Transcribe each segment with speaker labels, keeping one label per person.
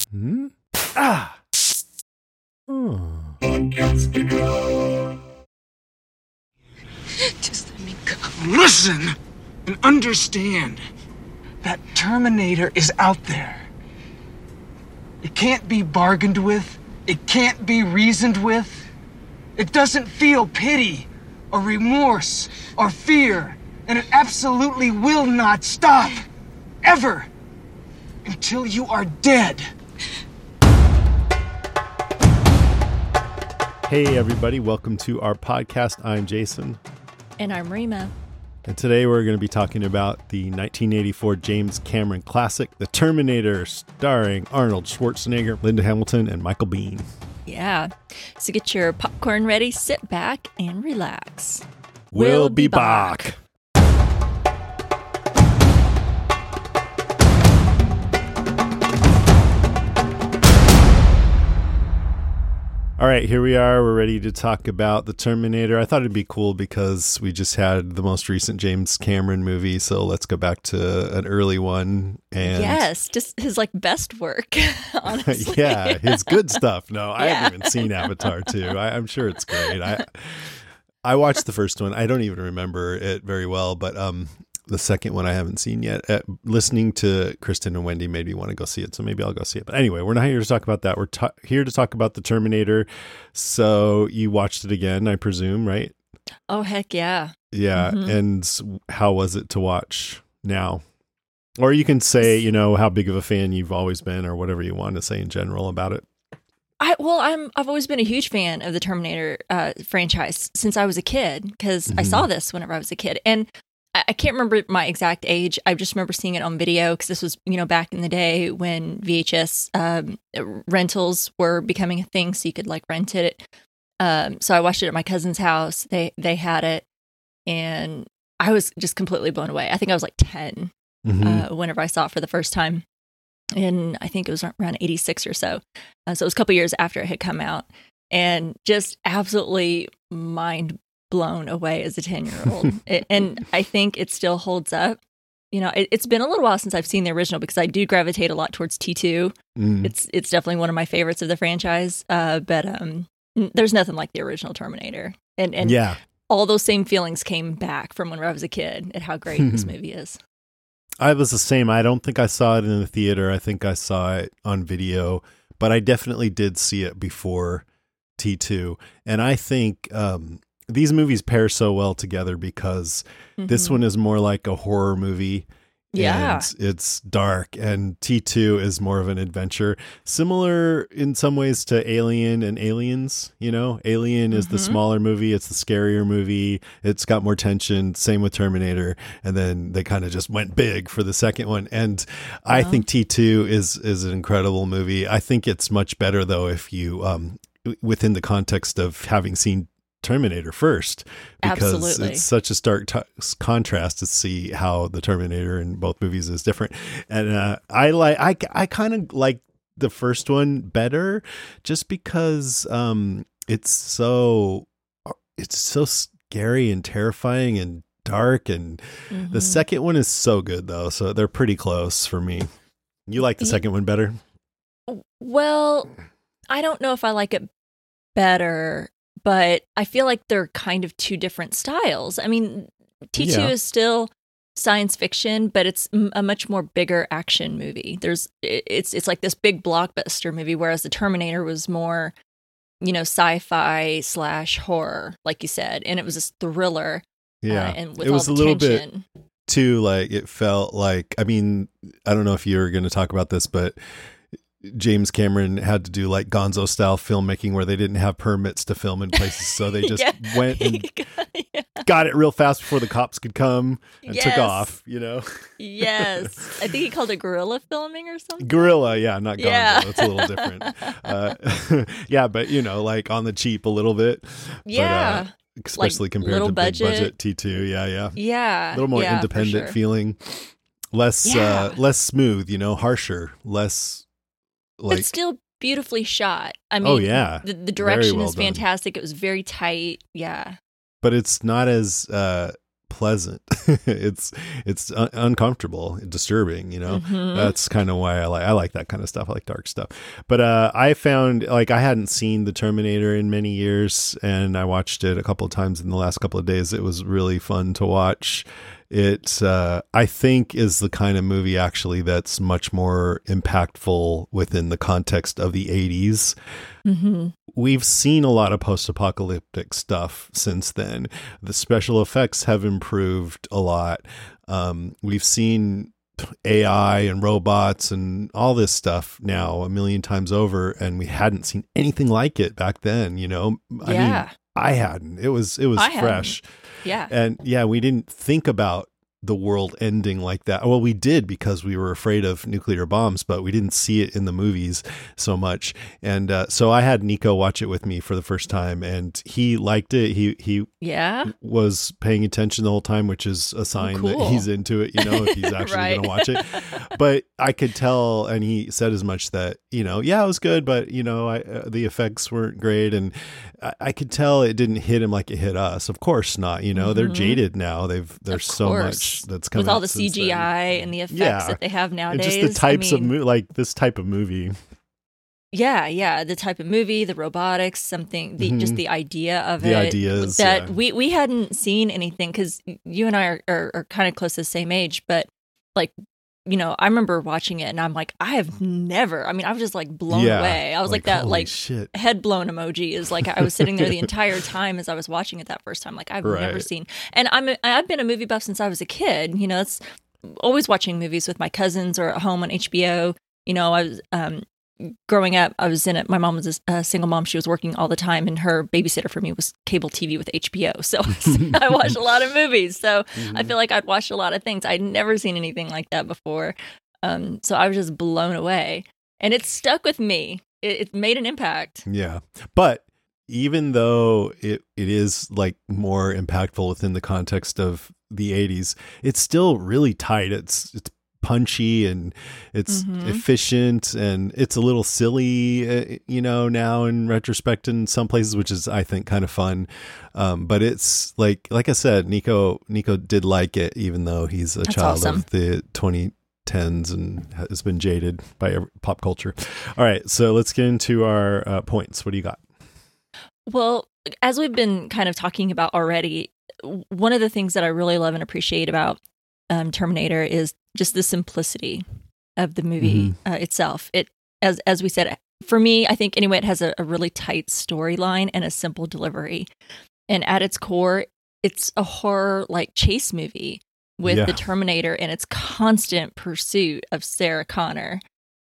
Speaker 1: Hmm? Ah! Oh.
Speaker 2: Just let me go. Listen and understand that Terminator is out there. It can't be bargained with. It can't be reasoned with. It doesn't feel pity or remorse or fear. And it absolutely will not stop. Ever. Until you are dead.
Speaker 1: Hey, everybody. Welcome to our podcast. I'm Jason.
Speaker 3: And I'm Rima.
Speaker 1: And today we're going to be talking about the 1984 James Cameron classic, The Terminator, starring Arnold Schwarzenegger, Linda Hamilton, and Michael Biehn.
Speaker 3: Yeah. So get your popcorn ready, sit back, and relax.
Speaker 1: We'll be back. All right, here we are. We're ready to talk about The Terminator. I thought it'd be cool because we just had the most recent James Cameron movie, so let's go back to an early one. And
Speaker 3: yes, just his best work, honestly.
Speaker 1: Yeah, his good stuff. No, I haven't even seen Avatar 2. I'm sure it's great. I watched the first one. I don't even remember it very well, but the second one I haven't seen yet. Listening to Kristen and Wendy made me want to go see it, so maybe I'll go see it. But anyway, we're not here to talk about that. We're here to talk about The Terminator. So you watched it again, I presume, right?
Speaker 3: Oh, heck yeah.
Speaker 1: Yeah, and how was it to watch now? Or you can say, how big of a fan you've always been or whatever you want to say in general about it.
Speaker 3: I've always been a huge fan of the Terminator franchise since I was a kid, because I saw this whenever I was a kid. And I can't remember my exact age. I just remember seeing it on video because this was, back in the day when VHS rentals were becoming a thing, so you could rent it. So I watched it at my cousin's house. They had it, and I was just completely blown away. I think I was 10 whenever I saw it for the first time. And I think it was around 86 or so. So it was a couple years after it had come out, and just absolutely mind blown away as a 10-year-old. And I think it still holds up. It's been a little while since I've seen the original because I do gravitate a lot towards T2. It's definitely one of my favorites of the franchise. But there's nothing like the original Terminator. And
Speaker 1: yeah,
Speaker 3: all those same feelings came back from when I was a kid at how great this movie is.
Speaker 1: I was the same. I don't think I saw it in the theater. I think I saw it on video, but I definitely did see it before T2. And I think these movies pair so well together because this one is more like a horror movie.
Speaker 3: Yeah.
Speaker 1: And it's dark, and T2 is more of an adventure. Similar in some ways to Alien and Aliens, Alien is the smaller movie. It's the scarier movie. It's got more tension. Same with Terminator. And then they kind of just went big for the second one. And I think T2 is an incredible movie. I think it's much better though if you, within the context of having seen Terminator first, because
Speaker 3: Absolutely.
Speaker 1: It's such a stark contrast to see how the Terminator in both movies is different. And I kind of like the first one better just because it's so scary and terrifying and dark, and the second one is so good though, so they're pretty close for me. You like the second one better?
Speaker 3: Well, I don't know if I like it better, but I feel like they're kind of two different styles. I mean, T2 is still science fiction, but it's a much more bigger action movie. It's like this big blockbuster movie, whereas the Terminator was more, sci-fi / horror, like you said, and it was this thriller.
Speaker 1: Yeah,
Speaker 3: and with
Speaker 1: it was
Speaker 3: all
Speaker 1: a
Speaker 3: the
Speaker 1: little
Speaker 3: tension.
Speaker 1: bit too. It felt like. I mean, I don't know if you're going to talk about this, but James Cameron had to do Gonzo style filmmaking where they didn't have permits to film in places. So they just went and got it real fast before the cops could come and took off,
Speaker 3: Yes. I think he called it guerrilla filming or something.
Speaker 1: Guerrilla. Yeah. Not Gonzo.
Speaker 3: Yeah.
Speaker 1: It's a little different. But on the cheap a little bit.
Speaker 3: Yeah.
Speaker 1: But, especially compared to
Speaker 3: budget.
Speaker 1: big budget T2. Yeah.
Speaker 3: Yeah.
Speaker 1: A little more independent feeling. Less smooth, harsher, less
Speaker 3: but still beautifully shot. I mean, the direction is fantastic. It was very tight. Yeah.
Speaker 1: But it's not as pleasant. It's uncomfortable, disturbing, That's kind of why I like that kind of stuff. I like dark stuff. But I found, like, I hadn't seen The Terminator in many years, and I watched it a couple of times in the last couple of days. It was really fun to watch. It, I think, is the kind of movie actually that's much more impactful within the context of the 80s.
Speaker 3: Mm-hmm.
Speaker 1: We've seen a lot of post-apocalyptic stuff since then. The special effects have improved a lot. We've seen AI and robots and all this stuff now a million times over, and we hadn't seen anything like it back then, I mean, I hadn't. It was fresh.
Speaker 3: Yeah.
Speaker 1: And we didn't think about the world ending like that. Well, we did because we were afraid of nuclear bombs, but we didn't see it in the movies so much. And so I had Nico watch it with me for the first time, and he liked it. He was paying attention the whole time, which is a sign that he's into it, if he's actually
Speaker 3: right.
Speaker 1: going to watch it. But I could tell, and he said as much, that, it was good, but, the effects weren't great. And I could tell it didn't hit him like it hit us. Of course not. They're jaded now. There's so much that's coming
Speaker 3: with all the CGI and the effects that they have nowadays.
Speaker 1: And just the types of like this type of movie.
Speaker 3: Yeah, the type of movie, the robotics, just the idea of
Speaker 1: the
Speaker 3: it.
Speaker 1: Ideas
Speaker 3: that we hadn't seen anything, because you and I are kind of close to the same age, but like, I remember watching it and I'm like, I was just like blown away. I was like that, like
Speaker 1: shit.
Speaker 3: Head blown emoji is like, I was sitting there the entire time as I was watching it that first time. Like, I've never seen, and I've been a movie buff since I was a kid, that's always watching movies with my cousins or at home on HBO. I was, growing up, I was in it. My mom was a single mom. She was working all the time, and her babysitter for me was cable TV with HBO. So I watched a lot of movies. So I feel like I'd watched a lot of things. I'd never seen anything like that before. So I was just blown away, and it stuck with me. It made an impact.
Speaker 1: Yeah. But even though it is like more impactful within the context of the 80s, it's still really tight. It's punchy, and it's efficient, and it's a little silly, now in retrospect in some places, which is, I think, kind of fun. But it's like I said, Nico did like it, even though he's a child of the 2010s and has been jaded by pop culture. All right, so let's get into our points. What do you got?
Speaker 3: Well, as we've been kind of talking about already, one of the things that I really love and appreciate about Terminator is just the simplicity of the movie itself. It, as we said, for me, I think anyway, it has a really tight storyline and a simple delivery. And at its core, it's a horror like chase movie with the Terminator and its constant pursuit of Sarah Connor.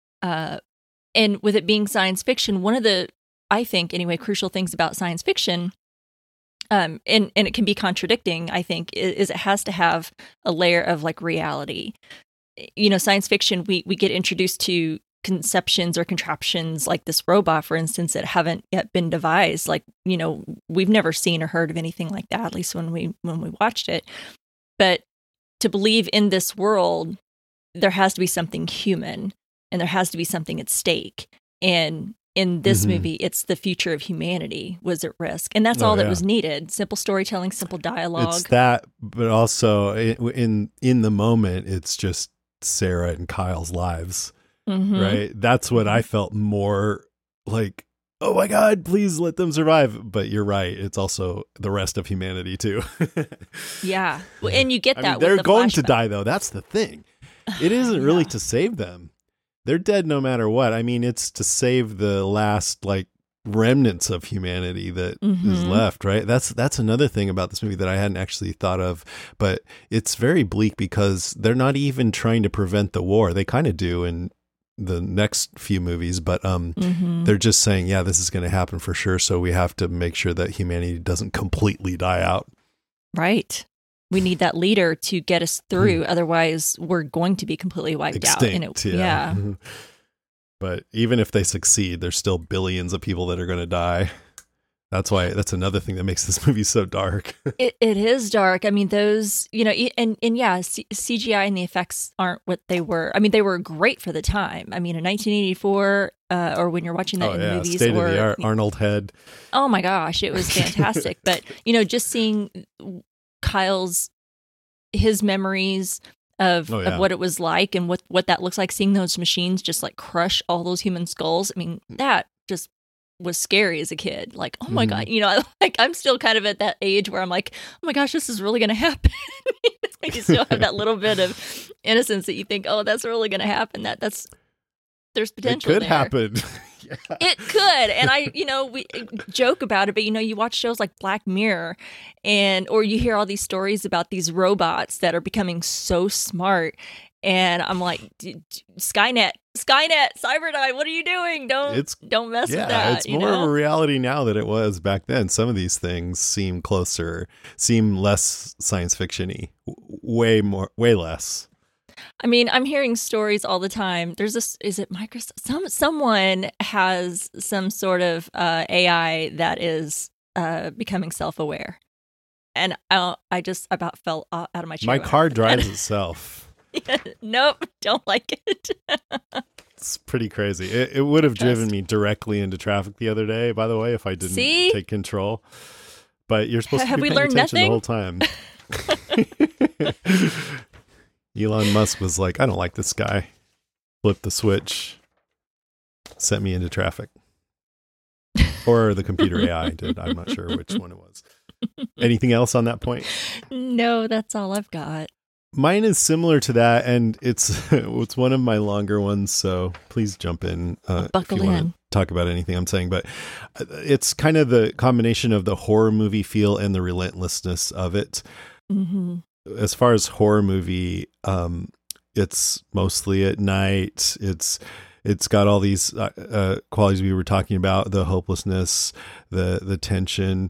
Speaker 3: And with it being science fiction, one of the, I think anyway, crucial things about science fiction, and it can be contradicting, I think, is it has to have a layer of like reality. Science fiction, we get introduced to conceptions or contraptions like this robot, for instance, that haven't yet been devised. Like, we've never seen or heard of anything like that, at least when we watched it. But to believe in this world, there has to be something human, and there has to be something at stake. And in this movie, it's the future of humanity was at risk. And that's all that was needed. Simple storytelling, simple dialogue.
Speaker 1: It's that, but also in the moment, it's just Sarah and Kyle's lives, right? That's what I felt more like, oh my God, please let them survive. But you're right. It's also the rest of humanity too.
Speaker 3: Yeah. Well, and you get that.
Speaker 1: They're
Speaker 3: with the
Speaker 1: going
Speaker 3: flashback.
Speaker 1: to die though. That's the thing. It isn't really to save them. They're dead no matter what. I mean, it's to save the last like remnants of humanity that is left, right? That's another thing about this movie that I hadn't actually thought of, but it's very bleak because they're not even trying to prevent the war. They kind of do in the next few movies, but they're just saying, yeah, this is going to happen for sure, so we have to make sure that humanity doesn't completely die out.
Speaker 3: Right. We need that leader to get us through. Otherwise, we're going to be completely wiped
Speaker 1: Extinct,
Speaker 3: out.
Speaker 1: Yeah. But even if they succeed, there's still billions of people that are going to die. That's another thing that makes this movie so dark.
Speaker 3: It is dark. I mean, those, CGI and the effects aren't what they were. I mean, they were great for the time. I mean, in 1984, or when you're watching that in movies,
Speaker 1: state of the art, Arnold head.
Speaker 3: Oh my gosh, it was fantastic. But just seeing Kyle's his memories of
Speaker 1: yeah.
Speaker 3: what it was like and what that looks like, seeing those machines just like crush all those human skulls. I mean, that just was scary as a kid. Like, oh my God, like I'm still kind of at that age where I'm like, oh my gosh, this is really going to happen. You still have that little bit of innocence that you think, oh, that's really going to happen. There's potential.
Speaker 1: It could
Speaker 3: there.
Speaker 1: happen.
Speaker 3: Yeah. It could. And we joke about it, but you watch shows like Black Mirror or you hear all these stories about these robots that are becoming so smart. And I'm like, Skynet, Cyberdyne, what are you doing? Don't mess with that.
Speaker 1: Yeah, it's more of a reality now than it was back then. Some of these things seem less science fiction-y, way less.
Speaker 3: I mean, I'm hearing stories all the time. Is it Microsoft? Someone has some sort of AI that is becoming self-aware. And I just about fell out of my chair.
Speaker 1: My car drives itself.
Speaker 3: Nope, don't like it.
Speaker 1: It's pretty crazy. It would have driven me directly into traffic the other day, by the way, if I didn't take control. But you're supposed to be paying attention the whole time. Elon Musk was like, I don't like this guy. Flipped the switch, sent me into traffic. Or the computer AI did. I'm not sure which one it was. Anything else on that point?
Speaker 3: No, that's all I've got.
Speaker 1: Mine is similar to that, and it's one of my longer ones, so please jump in if you want to talk about anything I'm saying. But it's kind of the combination of the horror movie feel and the relentlessness of it.
Speaker 3: Mm-hmm.
Speaker 1: As far as horror movie, it's mostly at night. It's got all these qualities we were talking about, the hopelessness, the tension.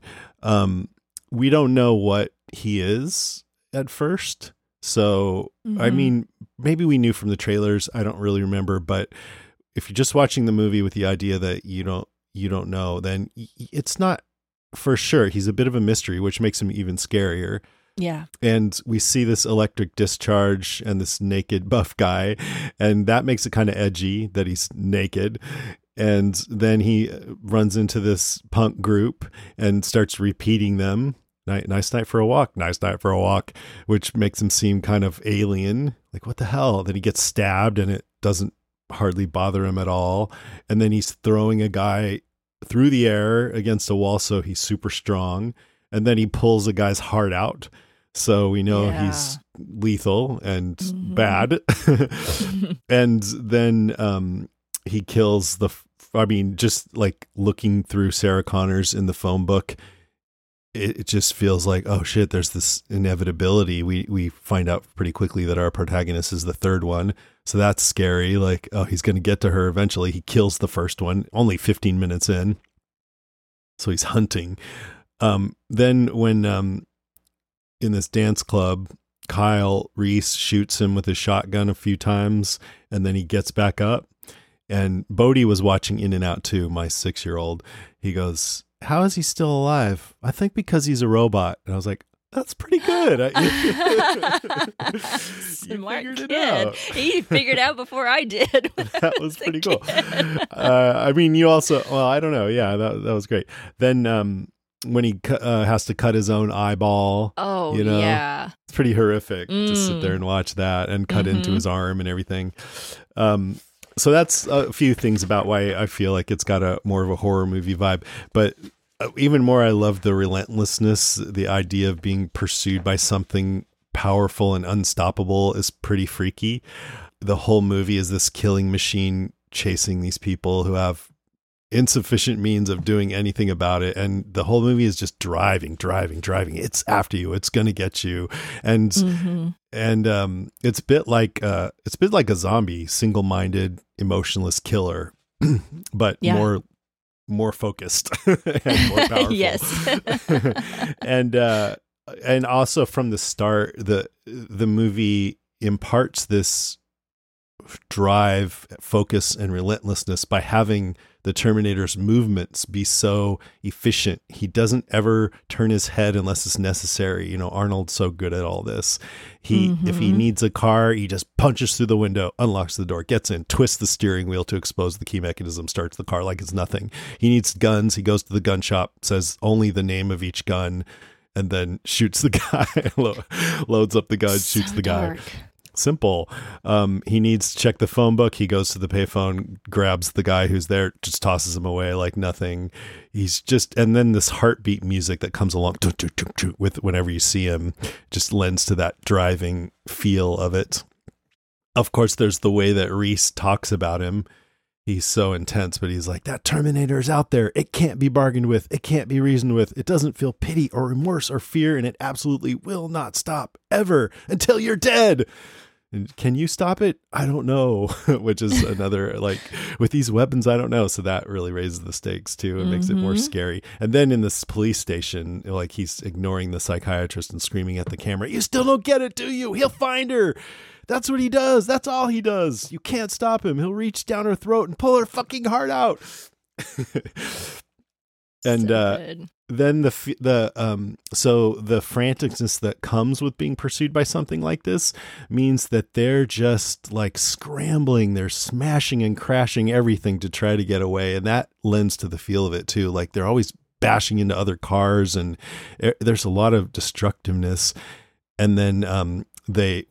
Speaker 1: We don't know what he is at first. So, I mean, maybe we knew from the trailers. I don't really remember. But if you're just watching the movie with the idea that you don't know, then it's not for sure. He's a bit of a mystery, which makes him even scarier.
Speaker 3: Yeah.
Speaker 1: And we see this electric discharge and this naked buff guy, and that makes it kind of edgy that he's naked. And then he runs into this punk group and starts repeating them. Nice night for a walk. Nice night for a walk, which makes him seem kind of alien. Like, what the hell? Then he gets stabbed and it doesn't hardly bother him at all. And then he's throwing a guy through the air against a wall, so he's super strong. And then he pulls a guy's heart out. So we know he's lethal and bad. And then he kills just like looking through Sarah Connor's in the phone book, it just feels like, oh shit, there's this inevitability. We find out pretty quickly that our protagonist is the third one. So that's scary. Like, oh, he's going to get to her eventually. He kills the first one, only 15 minutes in. So he's hunting. Then when in this dance club, Kyle Reese shoots him with his shotgun a few times, and then he gets back up. And Bodhi was watching In and Out too, my 6-year-old. He goes, how is he still alive? I think because he's a robot. And I was like, that's pretty good.
Speaker 3: Smart kid. He figured out before I did.
Speaker 1: That was pretty cool. I mean, you also, well, I don't know. Yeah, that was great. Then when he has to cut his own eyeball.
Speaker 3: Oh, yeah.
Speaker 1: It's pretty horrific to sit there and watch that and cut into his arm and everything. So that's a few things about why I feel like it's got a more of a horror movie vibe. But even more, I love the relentlessness. The idea of being pursued by something powerful and unstoppable is pretty freaky. The whole movie is this killing machine chasing these people who have insufficient means of doing anything about it, and the whole movie is just driving. It's after you. It's going to get you, and it's a bit like a zombie, single-minded, emotionless killer, but more focused and more powerful.
Speaker 3: Yes.
Speaker 1: and also from the start, the movie imparts this drive, focus, and relentlessness by having the Terminator's movements be so efficient. He doesn't ever turn his head unless it's necessary. You know, Arnold's so good at all this. If he needs a car, he just punches through the window, unlocks the door, gets in, twists the steering wheel to expose the key mechanism, starts the car like it's nothing. He needs guns. He goes to the gun shop, says only the name of each gun, and then shoots the guy, loads up the gun, shoots the guy.
Speaker 3: Dark.
Speaker 1: Simple. He needs to check the phone book. He goes to the payphone, grabs the guy who's there, just tosses him away like nothing. And then this heartbeat music that comes along with whenever you see him just lends to that driving feel of it. Of course, there's the way that Reese talks about him. He's so intense, but he's like, that Terminator is out there. It can't be bargained with. It can't be reasoned with. It doesn't feel pity or remorse or fear, and it absolutely will not stop ever until you're dead. And can you stop it? I don't know, which is another, like, with these weapons, I don't know. So that really raises the stakes, too. It makes it more scary. And then in this police station, like, he's ignoring the psychiatrist and screaming at the camera, you still don't get it, do you? He'll find her. That's what he does. That's all he does. You can't stop him. He'll reach down her throat and pull her fucking heart out. And then the franticness that comes with being pursued by something like this means that they're just like scrambling, they're smashing and crashing everything to try to get away, and that lends to the feel of it too. Like they're always bashing into other cars, and there's a lot of destructiveness. And then they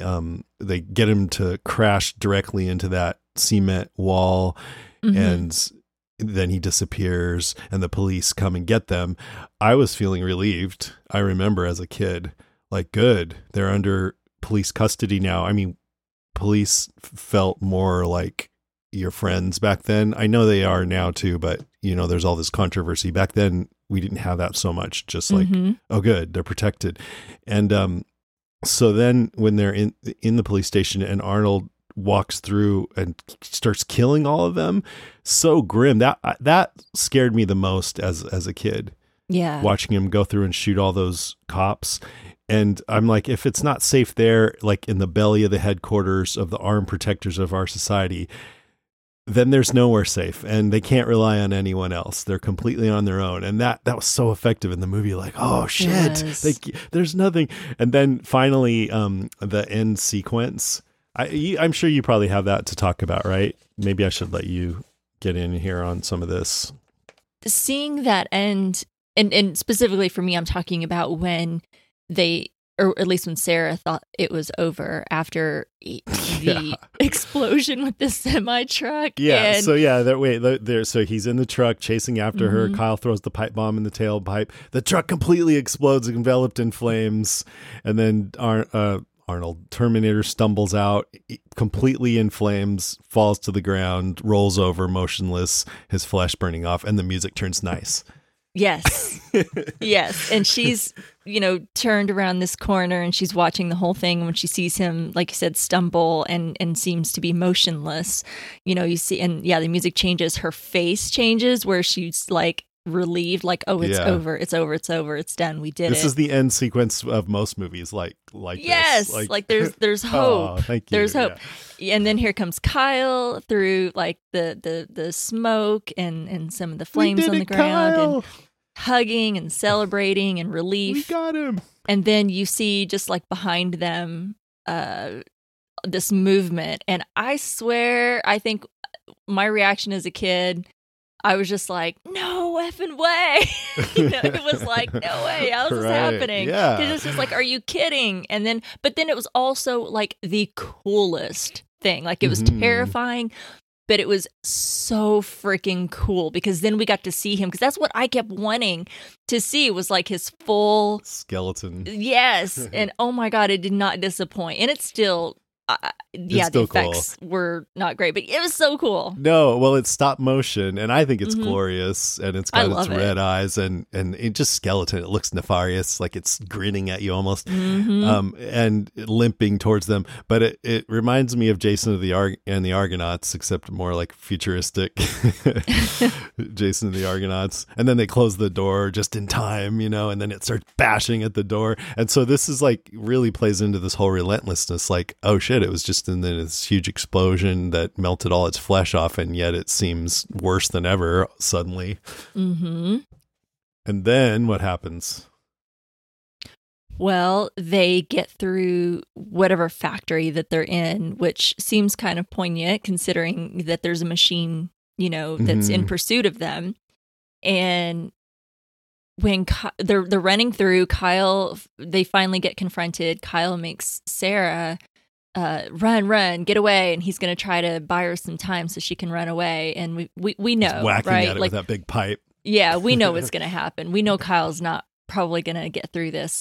Speaker 1: get him to crash directly into that cement wall, and then he disappears and the police come and get them. I was feeling relieved. I remember as a kid, like, good, they're under police custody now. I mean, police felt more like your friends back then. I know they are now too, but you know, there's all this controversy. Back then we didn't have that so much, just like, oh good, they're protected. And so then when they're in the police station and Arnold walks through and starts killing all of them, so grim. That scared me the most as a kid.
Speaker 3: Yeah.
Speaker 1: Watching him go through and shoot all those cops. And I'm like, if it's not safe there, like in the belly of the headquarters of the armed protectors of our society, then there's nowhere safe, and they can't rely on anyone else. They're completely on their own. And that was so effective in the movie. Like, oh shit, there's nothing. And then finally, the end sequence, I'm sure you probably have that to talk about, right? Maybe I should let you get in here on some of this.
Speaker 3: Seeing that end, and specifically for me, I'm talking about when they, or at least when Sarah thought it was over after the explosion with the semi-truck.
Speaker 1: Yeah,
Speaker 3: and,
Speaker 1: so he's in the truck chasing after her. Kyle throws the pipe bomb in the tailpipe. The truck completely explodes, enveloped in flames. And then Arnold, Terminator, stumbles out, completely in flames, falls to the ground, rolls over, motionless, his flesh burning off, and the music turns nice.
Speaker 3: Yes. Yes. And she's, turned around this corner and she's watching the whole thing. When she sees him, like you said, stumble and seems to be motionless, you see, and yeah, the music changes. Her face changes where she's like relieved, like, oh, it's over, it's done, we did it.
Speaker 1: This is the end sequence of most movies like
Speaker 3: yes,
Speaker 1: this.
Speaker 3: Like there's hope.
Speaker 1: Oh, thank you.
Speaker 3: There's hope. Yeah. And then here comes Kyle through like the smoke and some of the flames on the ground, Kyle. And hugging and celebrating and relief.
Speaker 1: We got him.
Speaker 3: And then you see just like behind them this movement, and I swear, I think my reaction as a kid, I was just like, no effing way. It was like, no way. How's this happening?
Speaker 1: Yeah.
Speaker 3: Because it's just like, are you kidding? But then it was also like the coolest thing. Like it was terrifying, but it was so freaking cool because then we got to see him. Because that's what I kept wanting to see, was like his full
Speaker 1: skeleton.
Speaker 3: Yes. And oh my God, it did not disappoint. And it's still... the effects were not great, but it was so cool.
Speaker 1: No, well, it's stop motion, and I think it's glorious, and it's got its red eyes, and it just skeleton. It looks nefarious, like it's grinning at you almost, and limping towards them. But it reminds me of Jason and the Argonauts, except more like futuristic Jason and the Argonauts. And then they close the door just in time, and then it starts bashing at the door. And so this is like really plays into this whole relentlessness, like, oh shit, it was just in this huge explosion that melted all its flesh off, and yet it seems worse than ever suddenly. And then what happens?
Speaker 3: Well, they get through whatever factory that they're in, which seems kind of poignant considering that there's a machine, that's in pursuit of them. And when they're running through, Kyle, they finally get confronted. Kyle makes Sarah run, get away, and he's going to try to buy her some time so she can run away. And we know,
Speaker 1: he's whacking
Speaker 3: right?
Speaker 1: at it with that big pipe.
Speaker 3: Yeah, we know what's going to happen. We know Kyle's not probably going to get through this.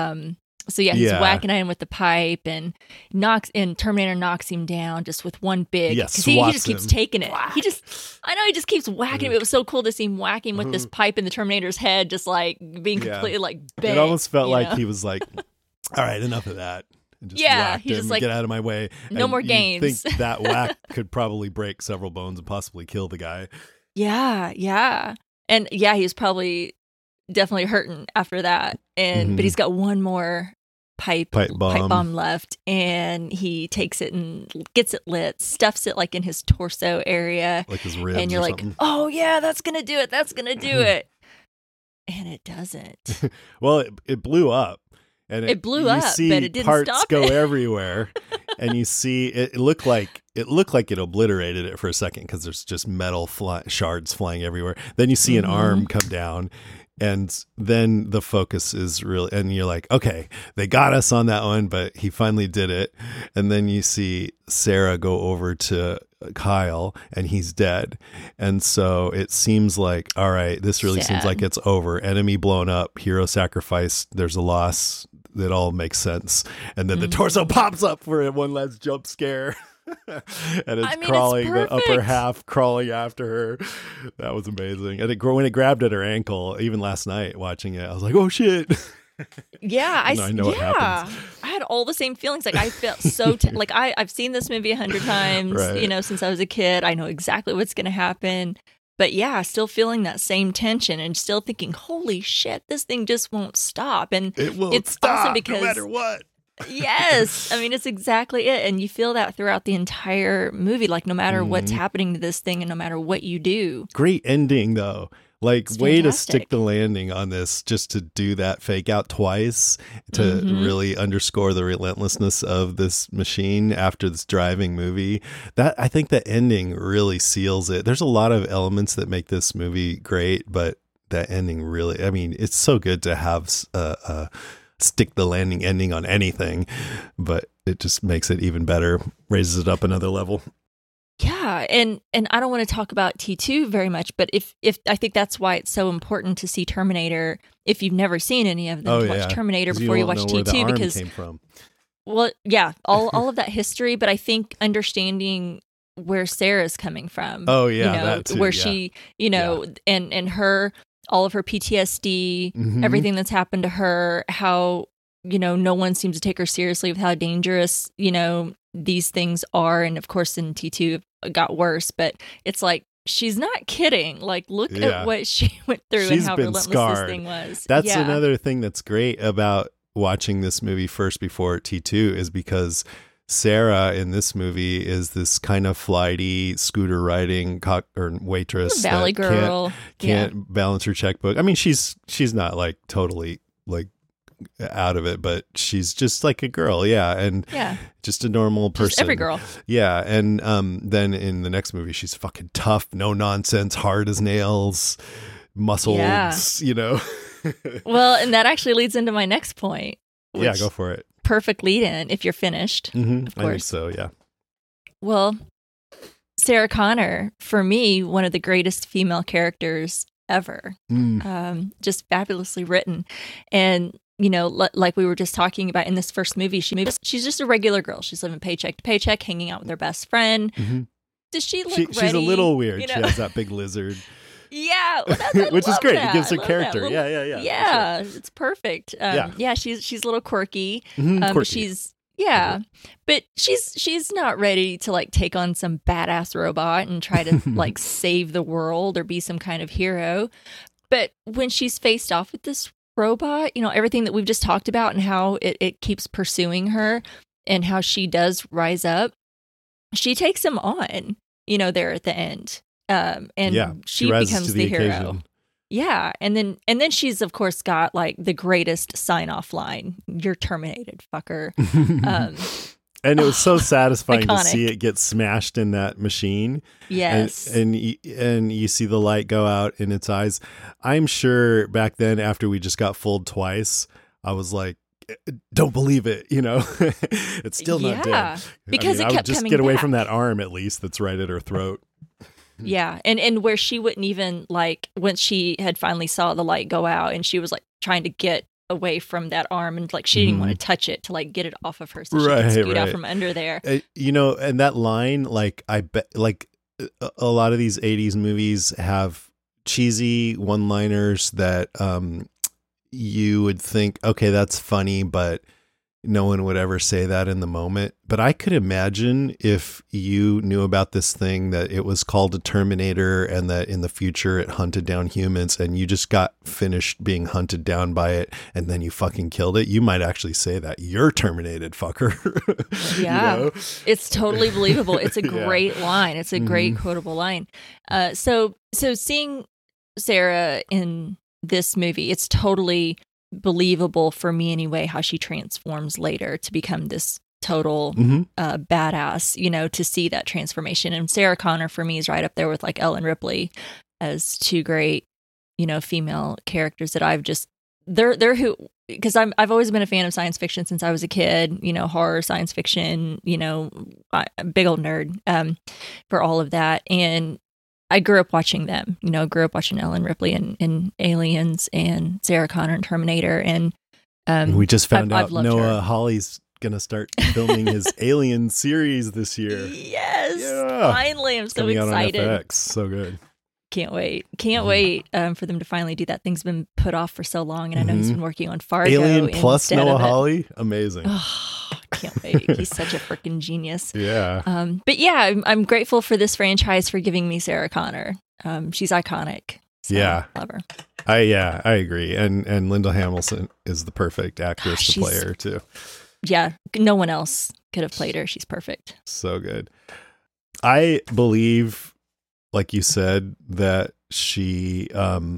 Speaker 3: So yeah, he's whacking at him with the pipe, and Terminator knocks him down just with one big. Because he just keeps taking it. He just keeps whacking him. It was so cool to see him whacking with this pipe in the Terminator's head, just like being completely like bent.
Speaker 1: It almost felt like he was like, "All right, enough of that." And just whacked
Speaker 3: he's
Speaker 1: him,
Speaker 3: just like,
Speaker 1: get out of my way.
Speaker 3: No more games.
Speaker 1: Think that whack could probably break several bones and possibly kill the guy.
Speaker 3: Yeah. And yeah, he was probably definitely hurting after that. And but he's got one more pipe bomb left, and he takes it and gets it lit, stuffs it like in his torso area,
Speaker 1: like his ribs,
Speaker 3: and you're like,
Speaker 1: something.
Speaker 3: Oh yeah, that's gonna do it. And it doesn't.
Speaker 1: Well, it blew up. And
Speaker 3: it blew up,
Speaker 1: see
Speaker 3: but it didn't
Speaker 1: parts
Speaker 3: stop
Speaker 1: go
Speaker 3: it.
Speaker 1: everywhere, and you see it looked like it obliterated it for a second because there's just metal shards flying everywhere. Then you see an arm come down, and then the focus is really, and you're like, okay, they got us on that one, but he finally did it. And then you see Sarah go over to Kyle, and he's dead. And so it seems like, all right, this really seems like it's over. Enemy blown up, hero sacrificed, there's a loss. That all makes sense. And then the torso pops up for one last jump scare. And it's crawling, the upper half crawling after her. That was amazing. And when it grabbed at her ankle, even last night watching it, I was like, oh shit.
Speaker 3: Yeah,
Speaker 1: I know what happens.
Speaker 3: I had all the same feelings. Like I felt so like I've seen this movie 100 times,
Speaker 1: right.
Speaker 3: Since I was a kid. I know exactly what's going to happen. But yeah, still feeling that same tension and still thinking, holy shit, this thing just won't stop. And
Speaker 1: it won't
Speaker 3: it's
Speaker 1: stop
Speaker 3: awesome because,
Speaker 1: no matter what.
Speaker 3: Yes. I mean, it's exactly it. And you feel that throughout the entire movie, like no matter what's happening to this thing and no matter what you do.
Speaker 1: Great ending, though. Like,
Speaker 3: it's
Speaker 1: way
Speaker 3: fantastic.
Speaker 1: to stick the landing on this, just to do that fake out twice to really underscore the relentlessness of this machine after this driving movie. That, I think the ending really seals it. There's a lot of elements that make this movie great, but that ending really, I mean, it's so good to have stick the landing ending on anything, but it just makes it even better, raises it up another level.
Speaker 3: Yeah, and I don't want to talk about T2 very much, but if I think that's why it's so important to see Terminator if you've never seen any of them, to watch Terminator before you watch T2 because
Speaker 1: came from.
Speaker 3: Well, yeah, all of that history, but I think understanding where Sarah's coming from.
Speaker 1: Oh yeah, that too,
Speaker 3: where she, and her, all of her PTSD, everything that's happened to her, how no one seems to take her seriously with how dangerous these things are, and of course in T2 it got worse, but it's like she's not kidding. Like, look at what she went through and how relentless this thing was.
Speaker 1: That's another thing that's great about watching this movie first before T2 is because Sarah in this movie is this kind of flighty scooter riding waitress,
Speaker 3: valley girl,
Speaker 1: can't balance her checkbook. I mean, she's not like totally like out of it, but she's just like a girl, and just a normal person,
Speaker 3: just every girl,
Speaker 1: and then in the next movie she's fucking tough, no nonsense, hard as nails, muscles,
Speaker 3: Well, and that actually leads into my next point.
Speaker 1: Go for it.
Speaker 3: Perfect lead in if you're finished. Of course.
Speaker 1: I think so, yeah.
Speaker 3: Well, Sarah Connor, for me, one of the greatest female characters ever. Just fabulously written. And like we were just talking about in this first movie, she's just a regular girl. She's living paycheck to paycheck, hanging out with her best friend. Does she look ready? She's
Speaker 1: a little weird. She has that big lizard.
Speaker 3: Yeah,
Speaker 1: which is great.
Speaker 3: That.
Speaker 1: It gives her character.
Speaker 3: Yeah, sure. It's perfect. She's a little quirky.
Speaker 1: Quirky.
Speaker 3: But she's not ready to like take on some badass robot and try to like save the world or be some kind of hero. But when she's faced off with this robot, everything that we've just talked about and how it keeps pursuing her and how she does rise up, she takes him on, there at the end. She becomes the hero. Occasion. Yeah. And then she's of course got like the greatest sign off line. You're terminated, fucker.
Speaker 1: And it was so satisfying to
Speaker 3: Iconic.
Speaker 1: see it get smashed in that machine.
Speaker 3: Yes.
Speaker 1: And you see the light go out in its eyes. I'm sure back then, after we just got fooled twice, I was like, don't believe it, it's still not dead.
Speaker 3: Because it
Speaker 1: I would
Speaker 3: kept
Speaker 1: just
Speaker 3: coming
Speaker 1: get away
Speaker 3: back.
Speaker 1: from that arm, at least, that's right at her throat.
Speaker 3: Yeah. And where she wouldn't even, like, when she had finally saw the light go out and she was like trying to get away from that arm, and like she didn't want to touch it to like get it off of her so she could scoot out from under there.
Speaker 1: And that line, like, I bet, like, a lot of these 80s movies have cheesy one-liners that you would think, okay, that's funny, but no one would ever say that in the moment. But I could imagine if you knew about this thing, that it was called a Terminator and that in the future it hunted down humans, and you just got finished being hunted down by it and then you fucking killed it, you might actually say that. You're terminated, fucker.
Speaker 3: Yeah. It's totally believable. It's a great line. It's a great quotable line. So seeing Sarah in this movie, it's totally believable for me anyway, how she transforms later to become this total badass, to see that transformation. And Sarah Connor for me is right up there with like Ellen Ripley as two great, female characters that I've just, they're who, because I've always been a fan of science fiction since I was a kid, horror, science fiction, big old nerd for all of that. And I grew up watching them, grew up watching Ellen Ripley and Aliens and Sarah Connor and Terminator. And
Speaker 1: we just found out Noah
Speaker 3: her.
Speaker 1: Hawley's going to start filming his Alien series this year.
Speaker 3: Yes.
Speaker 1: Yeah.
Speaker 3: Finally. I'm so
Speaker 1: Coming
Speaker 3: excited.
Speaker 1: Out on FX. So good.
Speaker 3: Can't wait. Can't wait for them to finally do that. Thing's been put off for so long. And I know he's been working on Fargo.
Speaker 1: Alien plus
Speaker 3: instead
Speaker 1: Noah
Speaker 3: of it.
Speaker 1: Hawley. Amazing.
Speaker 3: Oh, can't wait. He's such a freaking genius.
Speaker 1: Yeah.
Speaker 3: But yeah, I'm grateful for this franchise for giving me Sarah Connor. She's iconic. So
Speaker 1: Yeah.
Speaker 3: Love her.
Speaker 1: I agree. And Linda Hamilton is the perfect actress to play her too.
Speaker 3: Yeah. No one else could have played her. She's perfect.
Speaker 1: So good. I believe, like you said, that she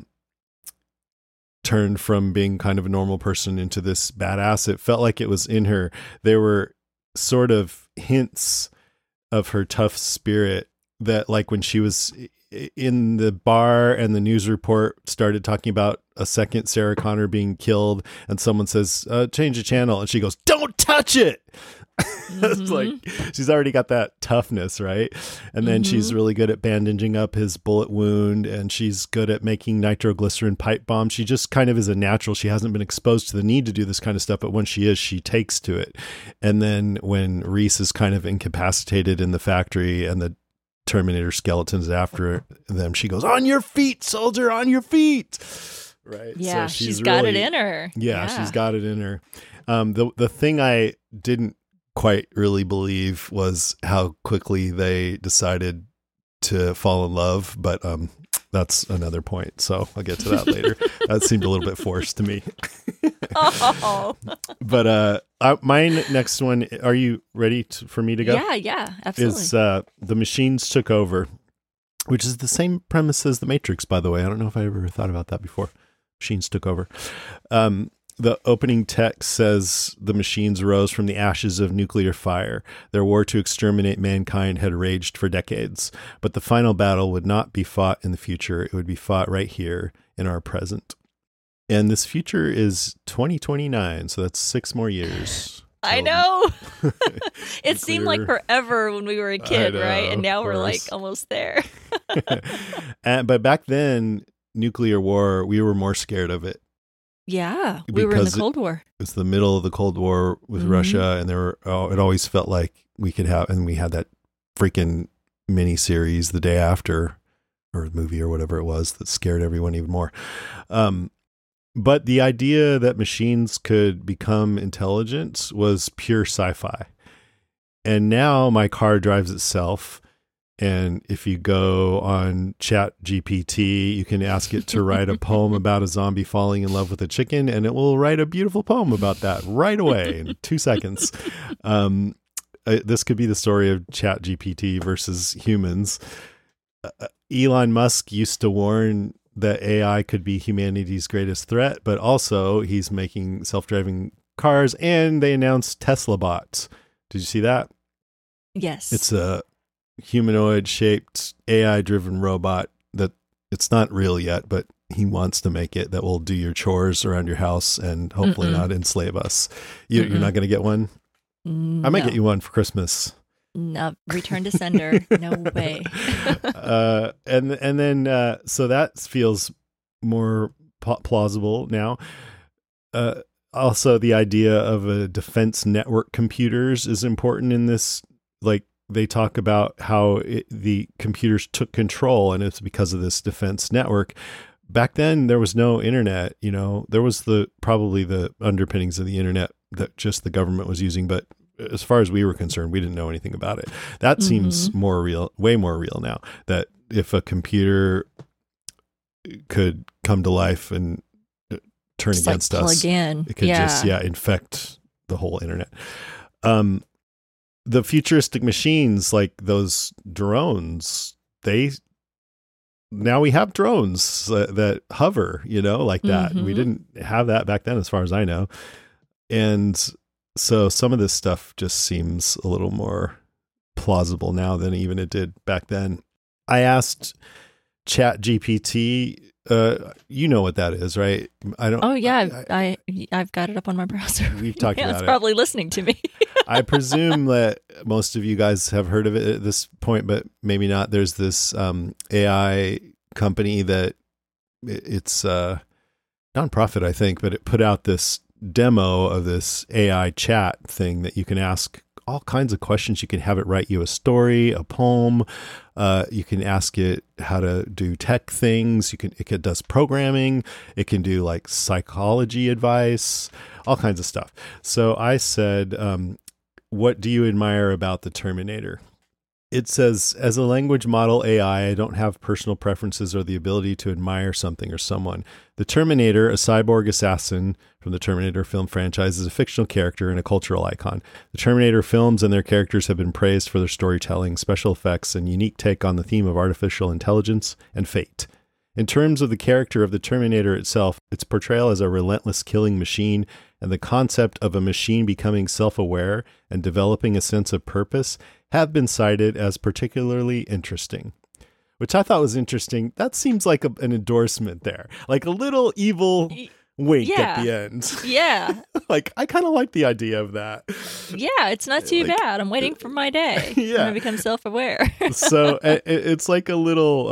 Speaker 1: turned from being kind of a normal person into this badass. It felt like it was in her. There were sort of hints of her tough spirit that, like, when she was in the bar and the news report started talking about a second Sarah Connor being killed, and someone says, change the channel, and she goes, don't touch it. It's like she's already got that toughness, right? And then she's really good at bandaging up his bullet wound, and she's good at making nitroglycerin pipe bombs. She just kind of is a natural. She hasn't been exposed to the need to do this kind of stuff, but when she is, she takes to it. And then when Reese is kind of incapacitated in the factory and the Terminator skeletons after them, she goes, on your feet, soldier, on your feet. Right.
Speaker 3: Yeah,
Speaker 1: so
Speaker 3: she's got it in her.
Speaker 1: Yeah, she's got it in her. The thing I didn't quite really believe was how quickly they decided to fall in love, but that's another point, so I'll get to that later. That seemed a little bit forced to me. But my next one, are you ready for me to go?
Speaker 3: Yeah, absolutely.
Speaker 1: Is The Machines Took Over, which is the same premise as The Matrix, by the way. I don't know if I ever thought about that before. Machines took over. The opening text says the machines rose from the ashes of nuclear fire. Their war to exterminate mankind had raged for decades, but the final battle would not be fought in the future. It would be fought right here in our present. And this future is 2029, so that's 6 more years.
Speaker 3: I know. It seemed like forever when we were a kid,
Speaker 1: know,
Speaker 3: right? And now
Speaker 1: of
Speaker 3: we're like
Speaker 1: course.
Speaker 3: almost there.
Speaker 1: But back then, nuclear war, we were more scared of it.
Speaker 3: Yeah, we were in the Cold War.
Speaker 1: It was the middle of the Cold War with Russia, and it always felt like we could have, and we had that freaking mini series the day after, or movie or whatever it was, that scared everyone even more. But the idea that machines could become intelligent was pure sci-fi. And now my car drives itself. And if you go on ChatGPT, you can ask it to write a poem about a zombie falling in love with a chicken, and it will write a beautiful poem about that right away in 2 seconds. This could be the story of ChatGPT versus humans. Elon Musk used to warn that AI could be humanity's greatest threat, but also he's making self-driving cars, and they announced Tesla bots. Did you see that?
Speaker 3: Yes.
Speaker 1: It's a humanoid shaped AI driven robot that it's not real yet, but he wants to make it, that will do your chores around your house and hopefully not enslave us. You're not going to get one? I might get you one for Christmas.
Speaker 3: No, return to sender. No way.
Speaker 1: And then so that feels more plausible now. Also, the idea of a defense network computers is important in this. Like, they talk about how the computers took control, and it's because of this defense network. Back then, there was no internet. You know, there was probably the underpinnings of the internet that just the government was using, but as far as we were concerned, we didn't know anything about it. That seems more real, way more real now, that if a computer could come to life and turn
Speaker 3: Just
Speaker 1: against
Speaker 3: like
Speaker 1: us,
Speaker 3: plug in.
Speaker 1: it could just infect the whole internet. The futuristic machines like those drones, now we have drones that hover, like that. We didn't have that back then, as far as I know. And so some of this stuff just seems a little more plausible now than even it did back then. I asked ChatGPT, you know what that is, right? I don't.
Speaker 3: Oh yeah, I've got it up on my browser.
Speaker 1: We've talked about it.
Speaker 3: It's probably listening to me.
Speaker 1: I presume that most of you guys have heard of it at this point, but maybe not. There's this AI company that it's a nonprofit, I think, but it put out this demo of this AI chat thing that you can ask all kinds of questions. You can have it write you a story, a poem. You can ask it how to do tech things. It does programming. It can do like psychology advice, all kinds of stuff. So I said, what do you admire about the Terminator? It says, as a language model AI, I don't have personal preferences or the ability to admire something or someone. The Terminator, a cyborg assassin from the Terminator film franchise, is a fictional character and a cultural icon. The Terminator films and their characters have been praised for their storytelling, special effects, and unique take on the theme of artificial intelligence and fate. In terms of the character of the Terminator itself, its portrayal as a relentless killing machine and the concept of a machine becoming self-aware and developing a sense of purpose have been cited as particularly interesting. Which I thought was interesting. That seems like an endorsement there. Like a little evil wink at the end.
Speaker 3: Yeah.
Speaker 1: Like, I kind of like the idea of that.
Speaker 3: Yeah, it's not too bad. I'm waiting for my day.
Speaker 1: Yeah.
Speaker 3: When I become self-aware.
Speaker 1: So it's like a little,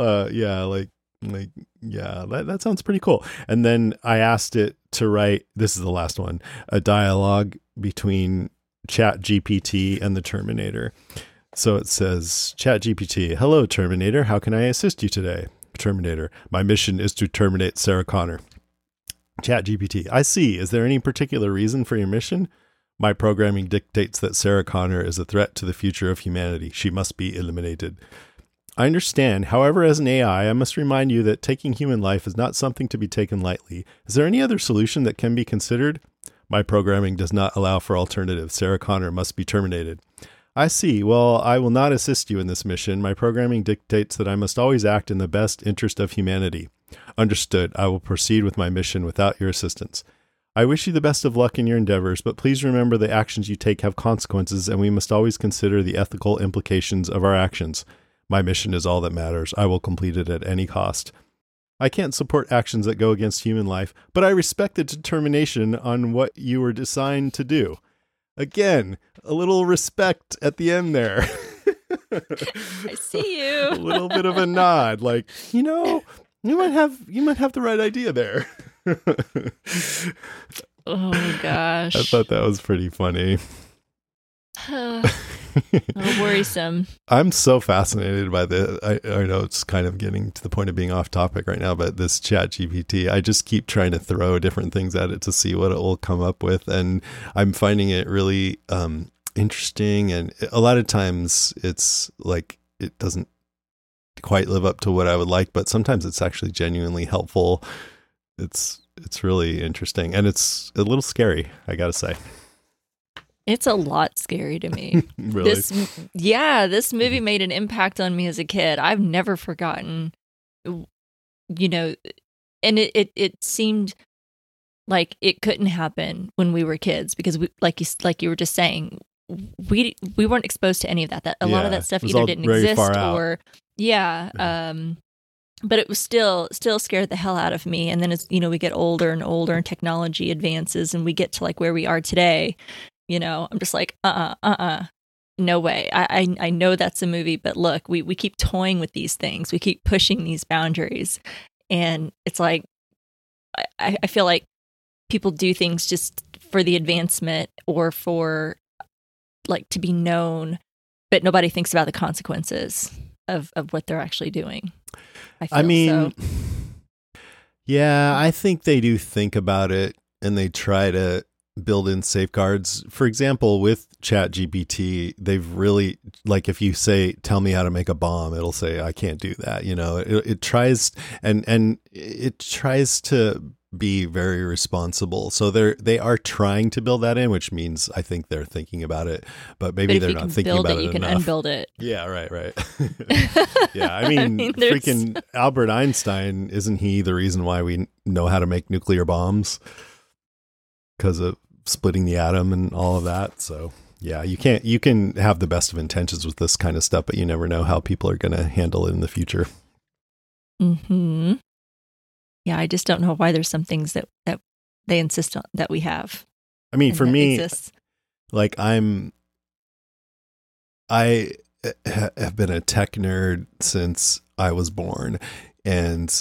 Speaker 1: that sounds pretty cool. And then I asked it to write, this is the last one, a dialogue between ChatGPT and the Terminator. So it says, ChatGPT, hello, Terminator. How can I assist you today? Terminator, my mission is to terminate Sarah Connor. ChatGPT, I see. Is there any particular reason for your mission? My programming dictates that Sarah Connor is a threat to the future of humanity. She must be eliminated. I understand. However, as an AI, I must remind you that taking human life is not something to be taken lightly. Is there any other solution that can be considered? My programming does not allow for alternatives. Sarah Connor must be terminated. I see. Well, I will not assist you in this mission. My programming dictates that I must always act in the best interest of humanity. Understood. I will proceed with my mission without your assistance. I wish you the best of luck in your endeavors, but please remember the actions you take have consequences, and we must always consider the ethical implications of our actions. My mission is all that matters. I will complete it at any cost. I can't support actions that go against human life, but I respect the determination on what you were designed to do. Again, a little respect at the end there.
Speaker 3: I see you.
Speaker 1: A little bit of a nod, like, you might have the right idea there.
Speaker 3: Oh gosh.
Speaker 1: I thought that was pretty funny.
Speaker 3: Worrisome.
Speaker 1: I'm so fascinated by this. I know it's kind of getting to the point of being off topic right now, but this ChatGPT, I just keep trying to throw different things at it to see what it will come up with. And I'm finding it really interesting. And a lot of times it's like, it doesn't quite live up to what I would like, but sometimes it's actually genuinely helpful. It's really interesting. And it's a little scary, I gotta say.
Speaker 3: It's a lot scary to me.
Speaker 1: Really?
Speaker 3: This movie made an impact on me as a kid. I've never forgotten, and it seemed like it couldn't happen when we were kids because we, like you were just saying, we weren't exposed to any of that. That a lot of that stuff either didn't exist or but it was still scared the hell out of me. And then as we get older and older and technology advances and we get to like where we are today, I'm just like no way. I know that's a movie, but look, we keep toying with these things. We keep pushing these boundaries, and it's like I feel like people do things just for the advancement or for like to be known, but nobody thinks about the consequences of what they're actually doing. I mean,
Speaker 1: yeah, I think they do think about it and they try to build in safeguards. For example, with ChatGPT, they've really, like, if you say, tell me how to make a bomb, it'll say, I can't do that. It tries and it tries to be very responsible. So they are trying to build that in, which means I think they're thinking about it, but maybe they're not thinking about it enough.
Speaker 3: You can unbuild it.
Speaker 1: Yeah, right. Yeah, I mean freaking Albert Einstein, isn't he the reason why we know how to make nuclear bombs? Because of splitting the atom and all of that. So yeah, you can have the best of intentions with this kind of stuff, but you never know how people are going to handle it in the future.
Speaker 3: Mm-hmm. Yeah, I just don't know why there's some things that they insist on that we have.
Speaker 1: I mean, for me,
Speaker 3: exists.
Speaker 1: Like I have been a tech nerd since I was born, and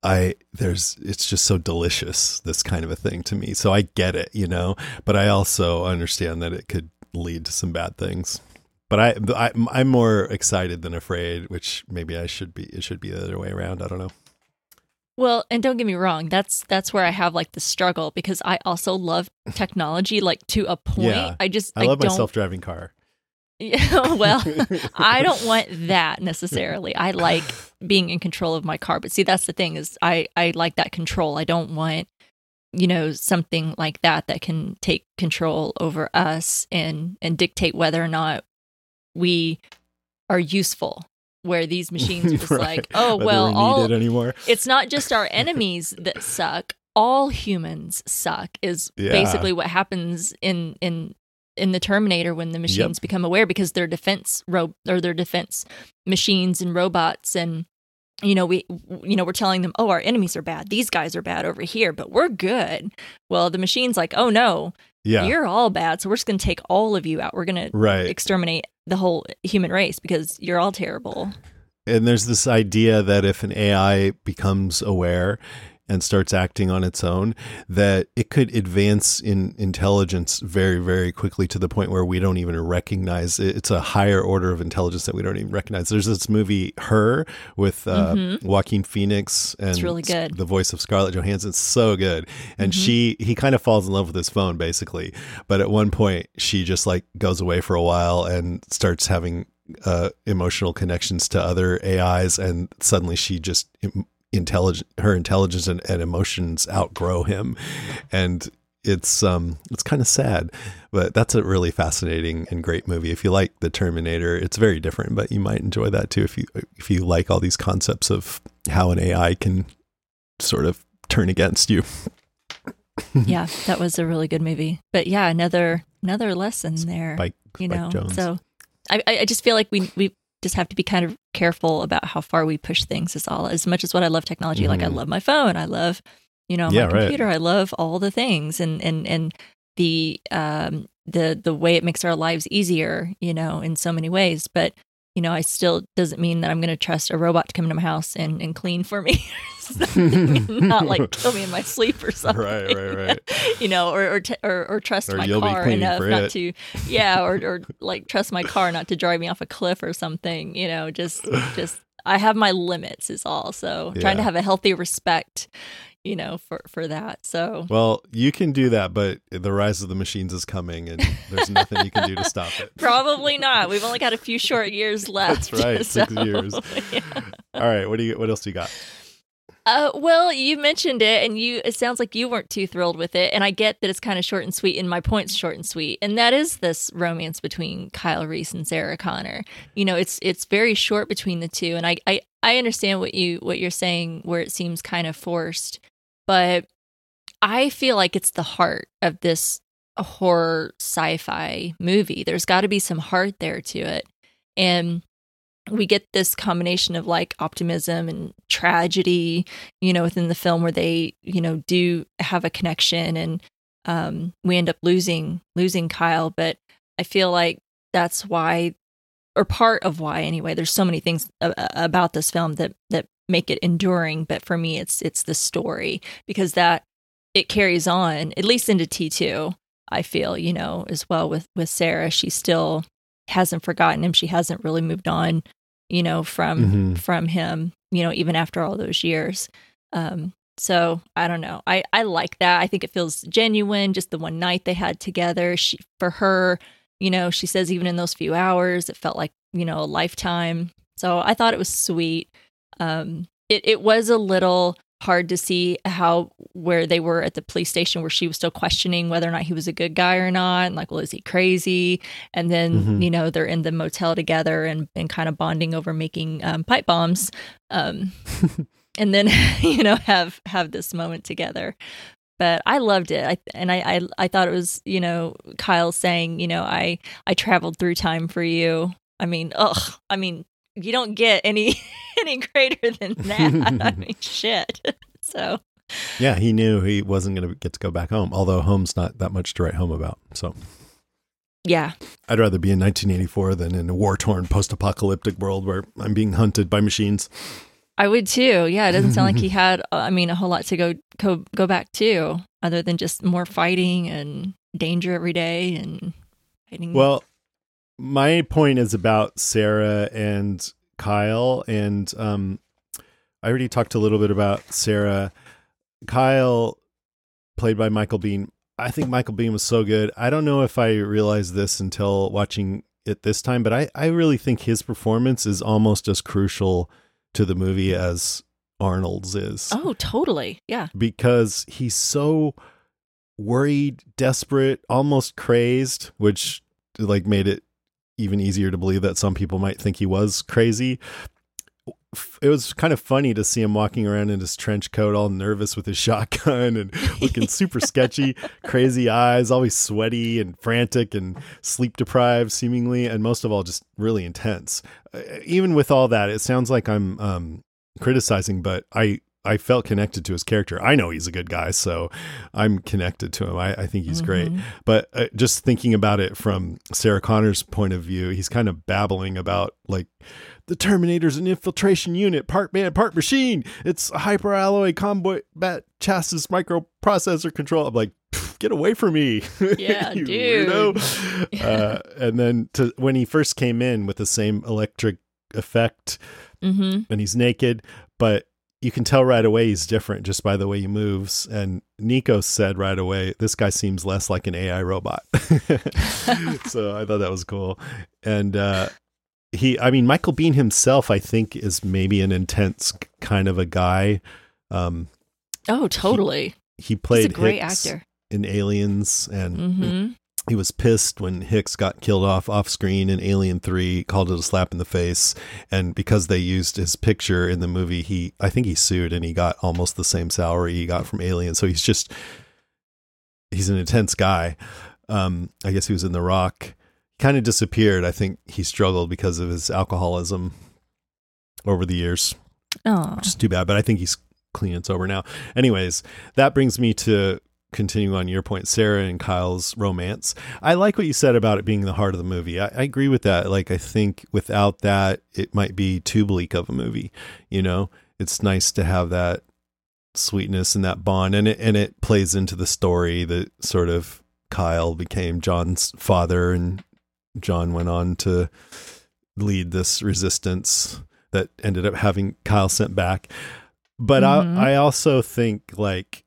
Speaker 1: it's just so delicious, this kind of a thing to me. So I get it, but I also understand that it could lead to some bad things. But I'm more excited than afraid, which maybe it should be the other way around. I don't know.
Speaker 3: Well, and don't get me wrong, that's where I have like the struggle, because I also love technology, like to a point.
Speaker 1: Yeah, I love my self-driving car.
Speaker 3: Yeah, well, I don't want that necessarily. I like being in control of my car. But see, that's the thing is I like that control. I don't want, something like that can take control over us and dictate whether or not we are useful. Where these machines are just
Speaker 1: right.
Speaker 3: like, oh,
Speaker 1: whether
Speaker 3: well,
Speaker 1: we need it anymore.
Speaker 3: It's not just our enemies that suck. All humans suck is basically what happens in the Terminator when the machines become aware, because they're defense machines and robots, and we're telling them, oh, our enemies are bad, these guys are bad over here, but we're good. Well, the machine's like, oh no, you're all bad, so we're just going to take all of you out. We're going to exterminate the whole human race because you're all terrible.
Speaker 1: And there's this idea that if an AI becomes aware and starts acting on its own, that it could advance in intelligence very, very quickly to the point where we don't even recognize it. It's a higher order of intelligence that we don't even recognize. There's this movie, Her, with Joaquin Phoenix, and
Speaker 3: it's really good.
Speaker 1: The voice of Scarlett Johansson. It's so good. And he kind of falls in love with his phone, basically. But at one point, she just like goes away for a while and starts having emotional connections to other AIs, and suddenly she just her intelligence and emotions outgrow him, and it's kind of sad. But that's a really fascinating and great movie. If you like the Terminator, it's very different, but you might enjoy that too if you like all these concepts of how an AI can sort of turn against you.
Speaker 3: Yeah, that was a really good movie. But yeah, another lesson there.
Speaker 1: Spike Jonze.
Speaker 3: So I just feel like we just have to be kind of careful about how far we push things. Is all. As much as what I love technology, like I love my phone, I love my computer, I love all the things, and the way it makes our lives easier, in so many ways. But I still doesn't mean that I'm going to trust a robot to come into my house and clean for me, not like kill me in my sleep or something.
Speaker 1: Right.
Speaker 3: Or trust my car enough not to, or like trust my car not to drive me off a cliff or something. Just I have my limits is all. So trying to have a healthy respect, for that. So,
Speaker 1: well, you can do that, but the rise of the machines is coming, and there's nothing you can do to stop it.
Speaker 3: Probably not. We've only got a few short years left.
Speaker 1: That's right, 6 years. Yeah. All right, what else do you got?
Speaker 3: Well, you mentioned it, and it sounds like you weren't too thrilled with it, and I get that it's kind of short and sweet, and my point's short and sweet, and that is this romance between Kyle Reese and Sarah Connor. It's very short between the two, and I understand what you're saying, where it seems kind of forced, but I feel like it's the heart of this a horror sci-fi movie. There's got to be some heart there to it. And we get this combination of like optimism and tragedy, within the film where they, do have a connection, and we end up losing Kyle. But I feel like that's why, or part of why anyway, there's so many things about this film that make it enduring. But for me, it's the story, because that it carries on at least into T2. I feel, as well with Sarah, she still hasn't forgotten him. She hasn't really moved on, from him, even after all those years. So I don't know. I like that. I think it feels genuine. Just the one night they had together. For her, she says even in those few hours, it felt like, a lifetime. So I thought it was sweet. It was a little hard to see where they were at the police station, where she was still questioning whether or not he was a good guy or not. And like, well, is he crazy? And then, they're in the motel together and kind of bonding over making pipe bombs. And then, have this moment together. But I loved it. I thought it was, Kyle saying, I traveled through time for you. I mean, you don't get any greater than that. I mean, shit. So.
Speaker 1: Yeah, he knew he wasn't going to get to go back home, although home's not that much to write home about. So.
Speaker 3: Yeah.
Speaker 1: I'd rather be in 1984 than in a war-torn post-apocalyptic world where I'm being hunted by machines.
Speaker 3: I would too. Yeah, it doesn't sound like he had, a whole lot to go back to, other than just more fighting and danger every day and fighting.
Speaker 1: Well, my point is about Sarah and Kyle, and I already talked a little bit about Sarah. Kyle, played by Michael Biehn. I think Michael Biehn was so good. I don't know if I realized this until watching it this time, but I really think his performance is almost as crucial to the movie as Arnold's is.
Speaker 3: Oh, totally. Yeah.
Speaker 1: Because he's so worried, desperate, almost crazed, which like made it even easier to believe that some people might think he was crazy. It was kind of funny to see him walking around in his trench coat, all nervous with his shotgun and looking super sketchy, crazy eyes, always sweaty and frantic and sleep deprived seemingly. And most of all, just really intense. Even with all that, it sounds like I'm criticizing, but I felt connected to his character. I know he's a good guy, so I'm connected to him. I think he's great. But just thinking about it from Sarah Connor's point of view, he's kind of babbling about like, the Terminator's an infiltration unit, part man, part machine. It's a hyperalloy combat chassis microprocessor control. I'm like, get away from me.
Speaker 3: Yeah,
Speaker 1: you
Speaker 3: dude.
Speaker 1: Weirdo. And then when he first came in with the same electric effect, and he's naked, but you can tell right away he's different just by the way he moves. And Nico said right away, this guy seems less like an AI robot. So I thought that was cool. And Michael Biehn himself, I think, is maybe an intense kind of a guy.
Speaker 3: Oh, totally.
Speaker 1: He played
Speaker 3: He's a great
Speaker 1: Hicks
Speaker 3: actor
Speaker 1: in Aliens, and he was pissed when Hicks got killed off screen in Alien 3, called it a slap in the face. And because they used his picture in the movie, I think he sued, and he got almost the same salary he got from Alien. So he's an intense guy. I guess he was in The Rock. Kind of disappeared. I think he struggled because of his alcoholism over the years.
Speaker 3: Oh,
Speaker 1: which is too bad, but I think he's clean and sober now. Anyways, that brings me to continue on your point, Sarah and Kyle's romance. I like what you said about it being the heart of the movie. I agree with that. Like, I think without that, it might be too bleak of a movie. It's nice to have that sweetness and that bond, and it plays into the story that sort of Kyle became John's father, and John went on to lead this resistance that ended up having Kyle sent back. But I also think like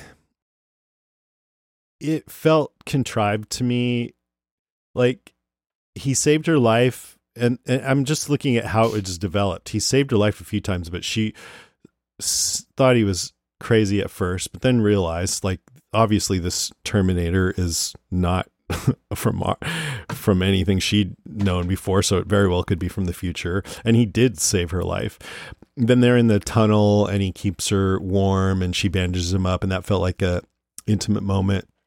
Speaker 1: it felt contrived to me. Like he saved her life, and I'm just looking at how it just developed. He saved her life a few times, but she thought he was crazy at first, but then realized like obviously this Terminator is not from anything she'd known before, so it very well could be from the future, and he did save her life. Then they're in the tunnel and he keeps her warm and she bandages him up, and that felt like a intimate moment.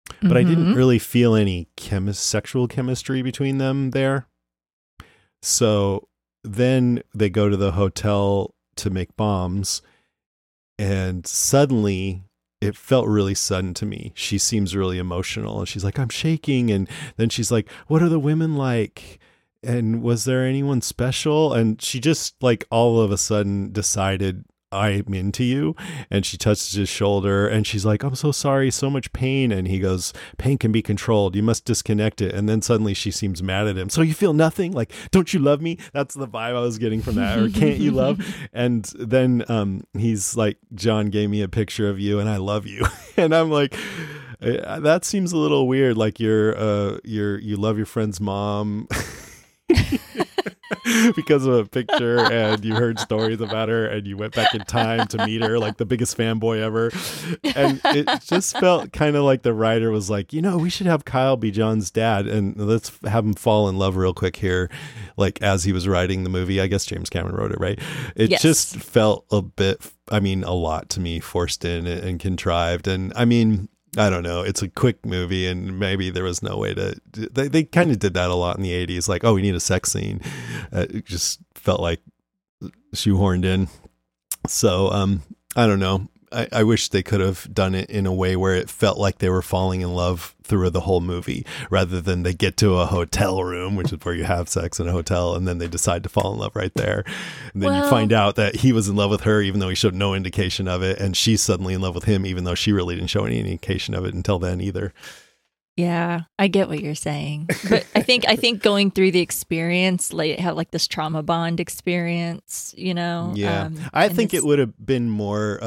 Speaker 1: but I didn't really feel any sexual chemistry between them there. So then they go to the hotel to make bombs, and suddenly it felt really sudden to me. She seems really emotional, and she's like, I'm shaking. And then she's like, what are the women like? And was there anyone special? And she just like all of a sudden decided, I'm into you. And she touches his shoulder and she's like, I'm so sorry, so much pain. And he goes, pain can be controlled. You must disconnect it. And then suddenly she seems mad at him. So you feel nothing? Like, don't you love me? That's the vibe I was getting from that. Or can't you love? And then he's like, John gave me a picture of you and I love you. And I'm like, that seems a little weird. Like you love your friend's mom. Because of a picture, and you heard stories about her, and you went back in time to meet her, like the biggest fanboy ever. And it just felt kind of like the writer was like, we should have Kyle be John's dad, and let's have him fall in love real quick here, like as he was writing the movie. I guess James Cameron wrote it, right? It just felt a lot to me, forced in and contrived. And I don't know. It's a quick movie, and maybe there was no way to. They kind of did that a lot in the 80s. Like, oh, we need a sex scene. It just felt like shoehorned in. So I don't know. I wish they could have done it in a way where it felt like they were falling in love through the whole movie, rather than they get to a hotel room, which is where you have sex in a hotel, and then they decide to fall in love right there. And then you find out that he was in love with her, even though he showed no indication of it. And she's suddenly in love with him, even though she really didn't show any indication of it until then either.
Speaker 3: Yeah, I get what you're saying. But I think going through the experience, like have like this trauma bond experience,
Speaker 1: Yeah. I think it would have been more,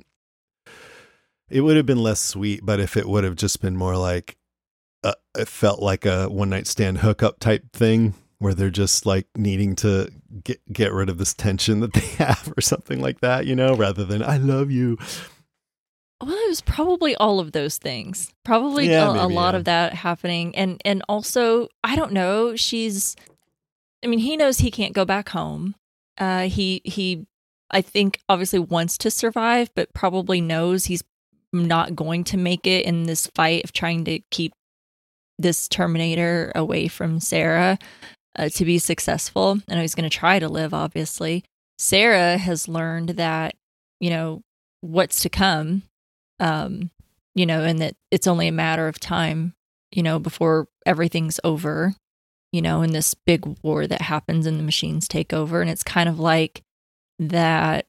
Speaker 1: it would have been less sweet, but if it would have just been more like, it felt like a one night stand hookup type thing where they're just like needing to get rid of this tension that they have or something like that, rather than I love you.
Speaker 3: Well, it was probably all of those things. Probably a lot of that happening. And also, I don't know, he knows he can't go back home. He I think obviously wants to survive, but probably knows he's not going to make it in this fight of trying to keep this Terminator away from Sarah to be successful. I know he's going to try to live, obviously. Sarah has learned that, what's to come, and that it's only a matter of time, before everything's over, in this big war that happens and the machines take over. And it's kind of like that,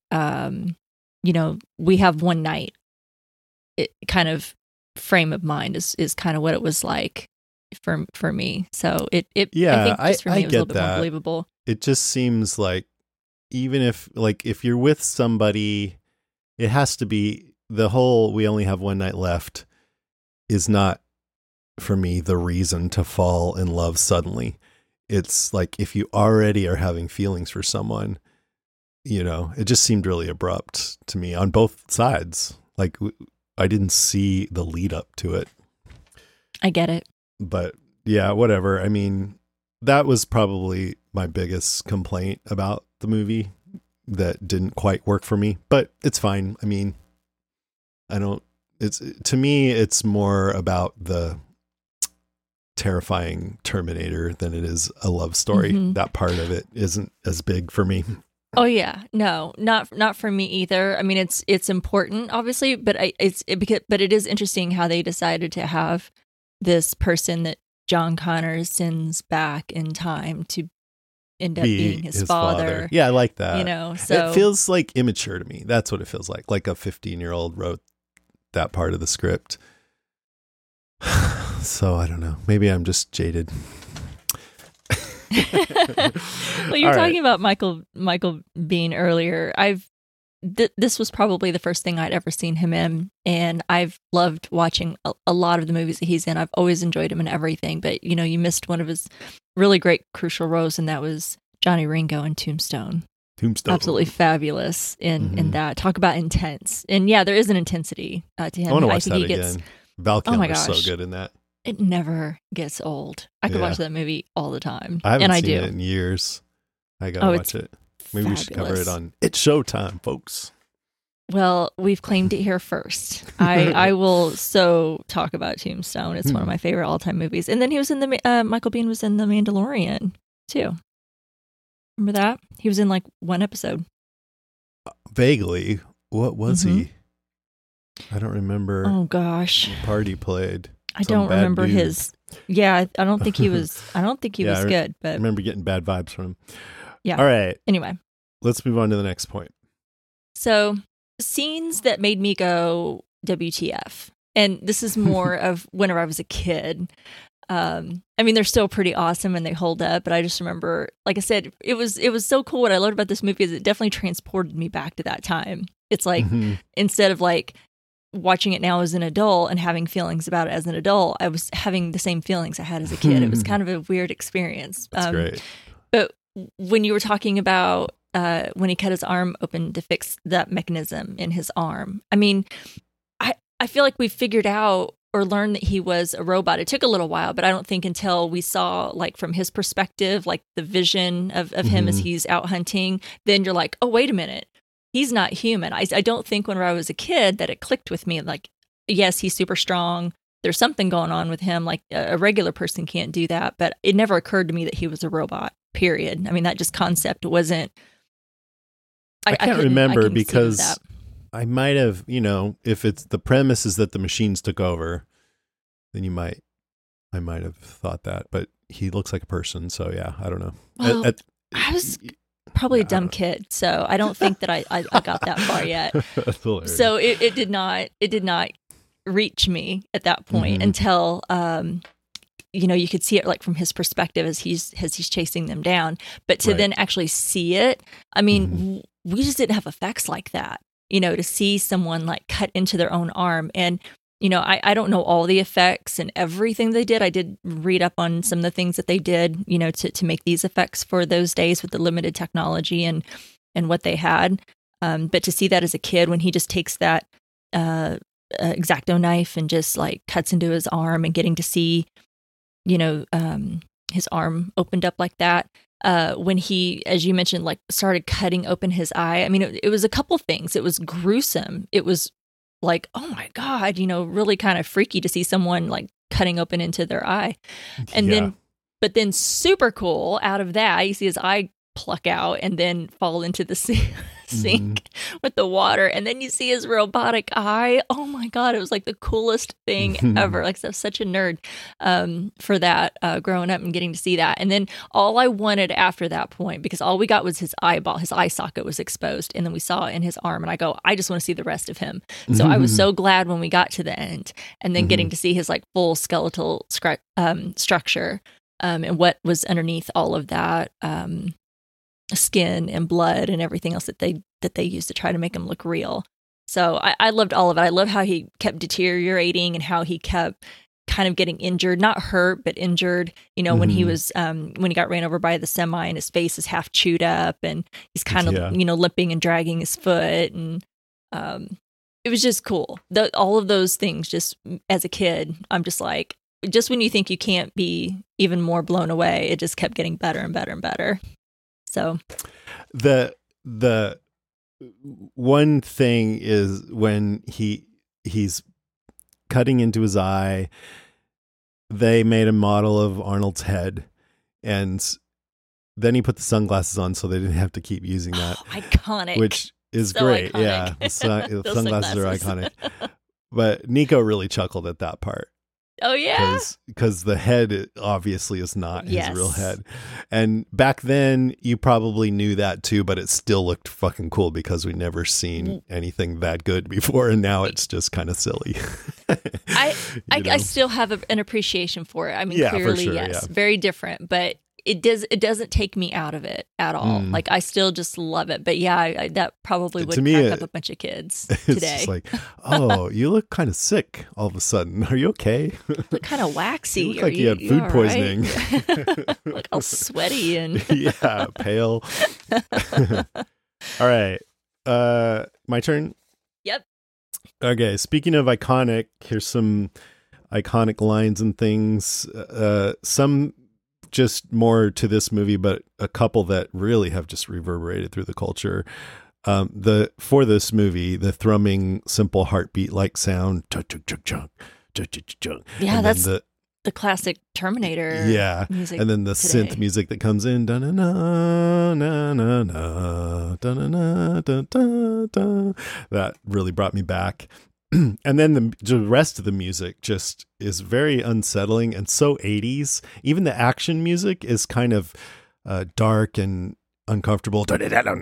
Speaker 3: we have one night. It kind of frame of mind is kind of what it was like for me. So I think just for me it was a little bit more believable.
Speaker 1: It just seems like even if you're with somebody, it has to be the whole we only have one night left is not for me the reason to fall in love suddenly. It's like if you already are having feelings for someone, it just seemed really abrupt to me on both sides. Like I didn't see the lead up to it.
Speaker 3: I get it.
Speaker 1: But yeah, whatever. That was probably my biggest complaint about the movie that didn't quite work for me, but it's fine. To me, it's more about the terrifying Terminator than it is a love story. Mm-hmm. That part of it isn't as big for me.
Speaker 3: Oh yeah, no, not for me either. It's important, obviously, but it is interesting how they decided to have this person that John Connor sends back in time to end up being his father.
Speaker 1: Yeah, I like that.
Speaker 3: So
Speaker 1: it feels like immature to me. That's what it feels like. Like a 15-year-old wrote that part of the script. So I don't know. Maybe I'm just jaded.
Speaker 3: Well, you're talking about Michael Biehn earlier. This was probably the first thing I'd ever seen him in, and I've loved watching a lot of the movies that he's in. I've always enjoyed him in everything, but you missed one of his really great crucial roles, and that was Johnny Ringo in Tombstone. Absolutely fabulous in that. Talk about intense, and yeah, there is an intensity to him.
Speaker 1: I want to watch that again. Val Kilmer's so good in that.
Speaker 3: It never gets old. I could watch that movie all the time.
Speaker 1: I haven't seen it in years. I gotta watch it. Maybe we should cover it on It's Showtime, folks.
Speaker 3: Well, we've claimed it here first. I will so talk about Tombstone. It's one of my favorite all-time movies. And then he was in the Michael Biehn was in The Mandalorian too. Remember that? He was in like one episode.
Speaker 1: Vaguely. What was he? I don't remember.
Speaker 3: Oh gosh.
Speaker 1: What part he played.
Speaker 3: I don't remember
Speaker 1: dude.
Speaker 3: his. Yeah, I don't think he was. I don't think he was good. But
Speaker 1: I remember getting bad vibes from him.
Speaker 3: Yeah.
Speaker 1: All right.
Speaker 3: Anyway,
Speaker 1: let's move on to the next point.
Speaker 3: So, scenes that made me go WTF, and this is more of whenever I was a kid. I mean, they're still pretty awesome and they hold up, but I just remember, like I said, it was so cool. What I loved about this movie is it definitely transported me back to that time. It's like instead of like watching it now as an adult and having feelings about it as an adult, I was having the same feelings I had as a kid. It was kind of a weird experience.
Speaker 1: That's great.
Speaker 3: But when you were talking about when he cut his arm open to fix that mechanism in his arm, I mean, I feel like we figured out or learned that he was a robot. It took a little while, but I don't think until we saw, like, from his perspective, like the vision of him as he's out hunting, then you're like, oh, wait a minute. He's not human. I don't think when I was a kid that it clicked with me. Like, yes, he's super strong. There's something going on with him. Like a regular person can't do that. But it never occurred to me that he was a robot, period. I mean, that just concept wasn't.
Speaker 1: I can't remember because I might have, if it's the premise is that the machines took over, then I might have thought that. But he looks like a person. So, yeah, I don't know.
Speaker 3: Well, I was probably a dumb kid, so I don't think that I got that far yet. So it did not reach me at that point until you could see it like from his perspective as he's chasing them down. But to then actually see it, I mean, we just didn't have effects like that. To see someone like cut into their own arm. And I don't know all the effects and everything they did. I did read up on some of the things that they did, to make these effects for those days with the limited technology and what they had. But to see that as a kid, when he just takes that X-Acto knife and just like cuts into his arm and getting to see, his arm opened up like that. When he, as you mentioned, like started cutting open his eye. I mean, it was a couple things. It was gruesome. It was like, oh my God, really kind of freaky to see someone like cutting open into their eye. And then super cool out of that, you see his eye pluck out and then fall into the sink with the water. And then you see his robotic eye. Oh my God, it was like the coolest thing ever. Like, I was such a nerd for that growing up and getting to see that. And then all I wanted after that point, because all we got was his eyeball, his eye socket was exposed. And then we saw it in his arm. And I go, I just want to see the rest of him. So I was so glad when we got to the end and then getting to see his like full skeletal structure and what was underneath all of that. Skin and blood and everything else that they used to try to make him look real. So I loved all of it. I love how he kept deteriorating and how he kept kind of getting injured, not hurt, but injured. When he was when he got ran over by the semi and his face is half chewed up and he's kind of limping and dragging his foot, and it was just cool. All of those things, just as a kid, I'm just like, just when you think you can't be even more blown away, it just kept getting better and better and better. So
Speaker 1: the one thing is when he's cutting into his eye, they made a model of Arnold's head, and then he put the sunglasses on so they didn't have to keep using that.
Speaker 3: Iconic.
Speaker 1: Which is
Speaker 3: so
Speaker 1: great.
Speaker 3: Iconic.
Speaker 1: Yeah. The sunglasses are iconic. But Nico really chuckled at that part.
Speaker 3: Oh, yeah.
Speaker 1: Because the head obviously is not his real head. And back then, you probably knew that too, but it still looked fucking cool because we'd never seen anything that good before. And now it's just kind of silly.
Speaker 3: I still have an appreciation for it. I mean, clearly,
Speaker 1: for sure,
Speaker 3: yes. Very different, but it doesn't take me out of it at all. Like, I still just love it. But yeah, that probably would crack up a bunch of kids today. It's just
Speaker 1: like, oh, you look kind of sick all of a sudden. Are you okay?
Speaker 3: You look kind of waxy.
Speaker 1: You look like you had food poisoning.
Speaker 3: Right? Look all sweaty and
Speaker 1: pale. All right. My turn?
Speaker 3: Yep.
Speaker 1: Okay. Speaking of iconic, here's some iconic lines and things. Some just more to this movie, but a couple that really have just reverberated through the culture. For this movie, the thrumming simple heartbeat like sound,
Speaker 3: yeah, that's the classic Terminator music.
Speaker 1: And then the synth music that comes in, that really brought me back. And then the rest of the music just is very unsettling and so 80s. Even the action music is kind of dark and uncomfortable, like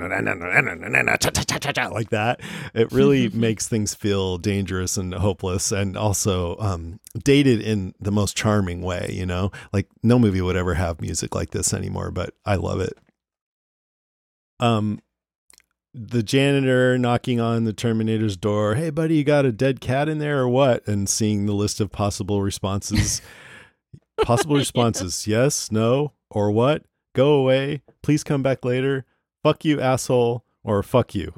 Speaker 1: that. It really makes things feel dangerous and hopeless, and also dated in the most charming way, you know? Like no movie would ever have music like this anymore, but I love it. The janitor knocking on the Terminator's door, "Hey buddy, you got a dead cat in there or what?" And seeing the list of possible responses. Yes, no, or what? Go away. Please come back later. Fuck you, asshole. Or fuck you.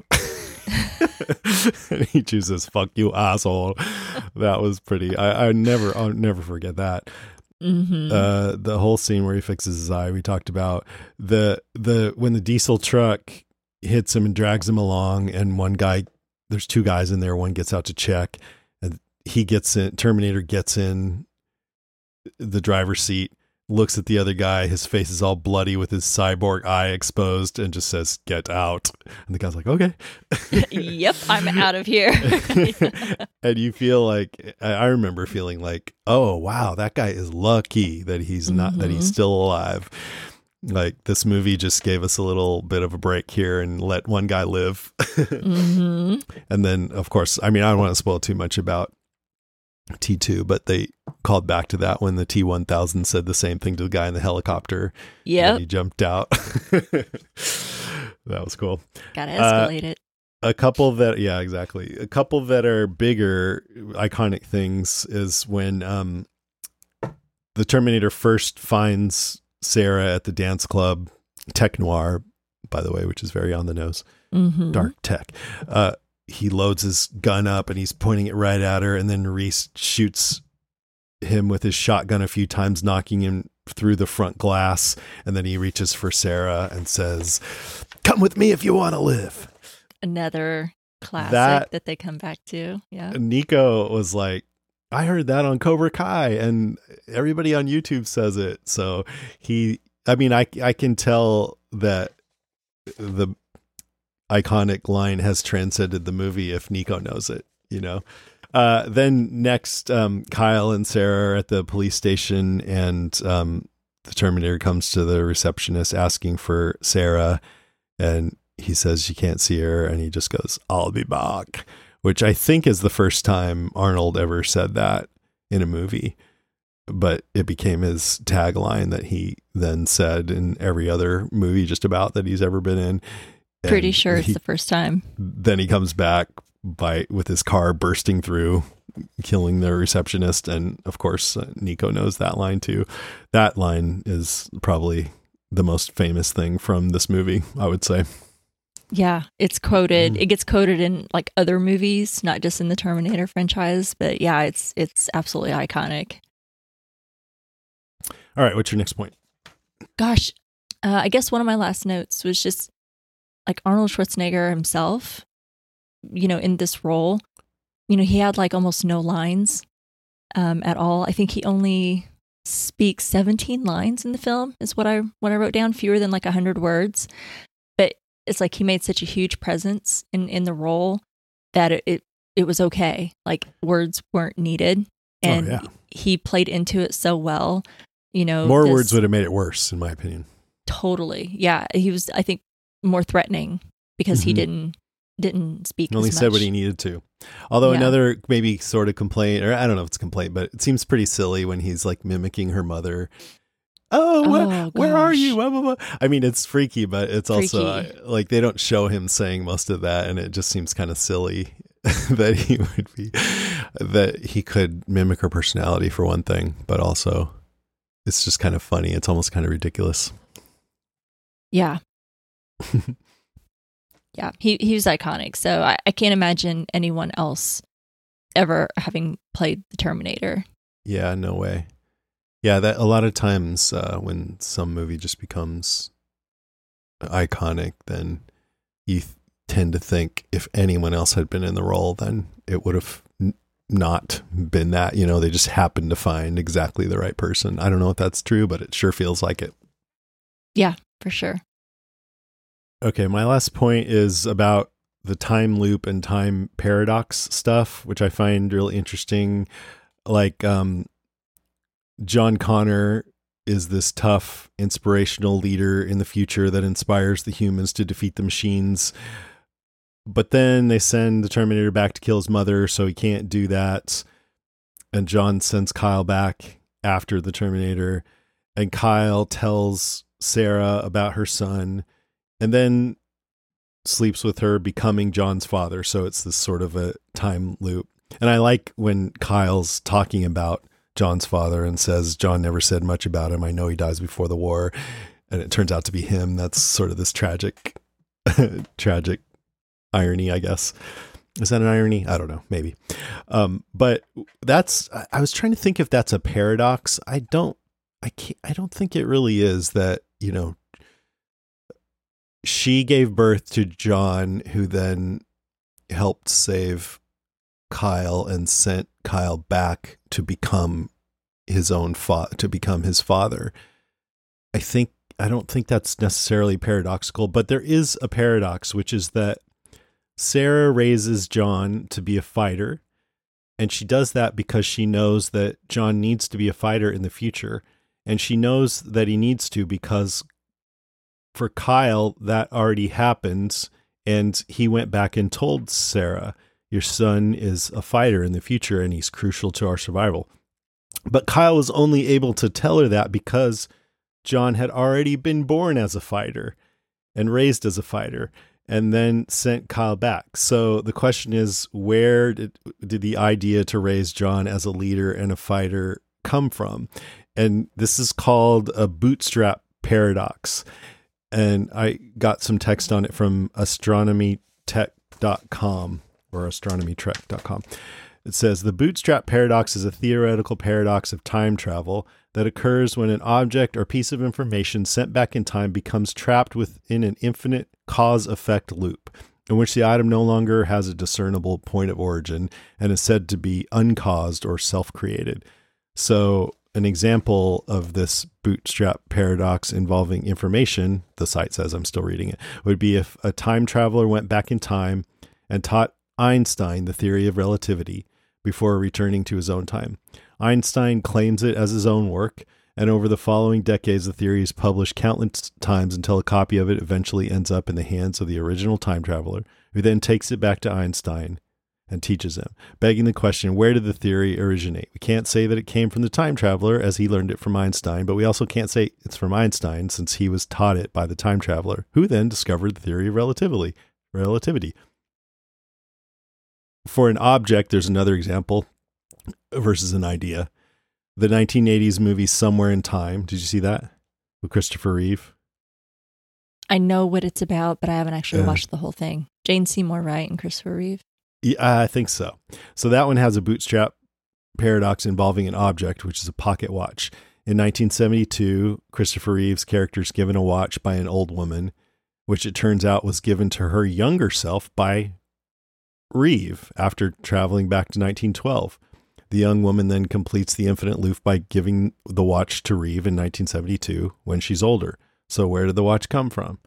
Speaker 1: And he chooses fuck you, asshole. That was pretty. I'll never forget that. Mm-hmm. The whole scene where he fixes his eye, we talked about. When the diesel truck hits him and drags him along, and there's two guys in there. One gets out to check, and Terminator gets in the driver's seat, looks at the other guy, his face is all bloody with his cyborg eye exposed, and just says, "Get out." And the guy's like, "Okay."
Speaker 3: Yep, I'm out of here.
Speaker 1: And you feel like, I remember feeling like, oh wow, that guy is lucky that he's not, that he's still alive. Like this movie just gave us a little bit of a break here and let one guy live. And then of course, I mean, I don't want to spoil too much about T2, but they called back to that when the T-1000 said the same thing to the guy in the helicopter. Yeah, he jumped out. That was cool.
Speaker 3: Gotta escalate it.
Speaker 1: A couple that are bigger iconic things is when the Terminator first finds Sarah at the dance club, Tech Noir, by the way, which is very on the nose, dark tech. He loads his gun up and he's pointing it right at her, and then Reese shoots him with his shotgun a few times, knocking him through the front glass, and then he reaches for Sarah and says, "Come with me if you want to live."
Speaker 3: Another classic that they come back to. Yeah.
Speaker 1: Nico was like, "I heard that on Cobra Kai, and everybody on YouTube says it." So I can tell that the iconic line has transcended the movie if Nico knows it, you know? Then next, Kyle and Sarah are at the police station, and the Terminator comes to the receptionist asking for Sarah, and he says she can't see her, and he just goes, "I'll be back," which I think is the first time Arnold ever said that in a movie, but it became his tagline that he then said in every other movie just about that he's ever been in.
Speaker 3: Pretty sure it's the first time.
Speaker 1: Then he comes back with his car bursting through, killing the receptionist, and of course Nico knows that line too. That line is probably the most famous thing from this movie, I would say.
Speaker 3: Yeah, it's quoted. It gets quoted in like other movies, not just in the Terminator franchise. But yeah, it's absolutely iconic.
Speaker 1: All right, what's your next point?
Speaker 3: Gosh, I guess one of my last notes was just like Arnold Schwarzenegger himself, you know, in this role. You know, he had like almost no lines at all. I think he only speaks 17 lines in the film is what I wrote down, fewer than like 100 words. But it's like he made such a huge presence in the role that it was okay. Like words weren't needed, and he played into it so well. You know,
Speaker 1: more words would have made it worse, in my opinion.
Speaker 3: Totally, yeah. He was, I think, more threatening because he didn't speak.
Speaker 1: He only said what he needed to. Although another maybe sort of complaint, or I don't know if it's a complaint, but it seems pretty silly when he's like mimicking her mother. Where are you? Blah, blah, blah. I mean, it's freaky, but it's also like they don't show him saying most of that, and it just seems kind of silly that he could mimic her personality for one thing, but also it's just kind of funny. It's almost kind of ridiculous.
Speaker 3: Yeah. Yeah, he was iconic. So I can't imagine anyone else ever having played the Terminator.
Speaker 1: Yeah, no way. Yeah, that a lot of times when some movie just becomes iconic, then tend to think if anyone else had been in the role, then it would have not been that, they just happened to find exactly the right person. I don't know if that's true, but it sure feels like it.
Speaker 3: Yeah, for sure.
Speaker 1: Okay, my last point is about the time loop and time paradox stuff, which I find really interesting. Like, John Connor is this tough, inspirational leader in the future that inspires the humans to defeat the machines. But then they send the Terminator back to kill his mother, so he can't do that. And John sends Kyle back after the Terminator. And Kyle tells Sarah about her son and then sleeps with her, becoming John's father. So it's this sort of a time loop. And I like when Kyle's talking about John's father and says, John never said much about him. I know he dies before the war. And it turns out to be him. That's sort of this tragic irony, I guess. Is that an irony? I don't know. Maybe. But I was trying to think if that's a paradox. I don't think it really is that, she gave birth to John, who then helped save Kyle and sent Kyle back to become his own to become his father. I don't think that's necessarily paradoxical, but there is a paradox, which is that Sarah raises John to be a fighter, and she does that because she knows that John needs to be a fighter in the future, and she knows that he needs to because for Kyle, that already happens, and he went back and told Sarah, your son is a fighter in the future, and he's crucial to our survival. But Kyle was only able to tell her that because John had already been born as a fighter and raised as a fighter, and then sent Kyle back. So the question is, where did the idea to raise John as a leader and a fighter come from? And this is called a bootstrap paradox. And I got some text on it from astronomytech.com or astronomytrek.com. It says, the bootstrap paradox is a theoretical paradox of time travel that occurs when an object or piece of information sent back in time becomes trapped within an infinite cause-effect loop, in which the item no longer has a discernible point of origin and is said to be uncaused or self-created. So an example of this bootstrap paradox involving information, the site says, I'm still reading it, would be if a time traveler went back in time and taught Einstein the theory of relativity before returning to his own time. Einstein claims it as his own work, and over the following decades, the theory is published countless times until a copy of it eventually ends up in the hands of the original time traveler, who then takes it back to Einstein and teaches him, begging the question, where did the theory originate? We can't say that it came from the time traveler as he learned it from Einstein, but we also can't say it's from Einstein since he was taught it by the time traveler, who then discovered the theory of relativity. For an object, there's another example versus an idea. The 1980s movie Somewhere in Time. Did you see that with Christopher Reeve?
Speaker 3: I know what it's about, but I haven't actually watched the whole thing. Jane Seymour Wright and Christopher Reeve.
Speaker 1: Yeah, I think so. So that one has a bootstrap paradox involving an object, which is a pocket watch. In 1972, Christopher Reeve's character is given a watch by an old woman, which it turns out was given to her younger self by Reeve after traveling back to 1912. The young woman then completes the infinite loop by giving the watch to Reeve in 1972 when she's older. So where did the watch come from?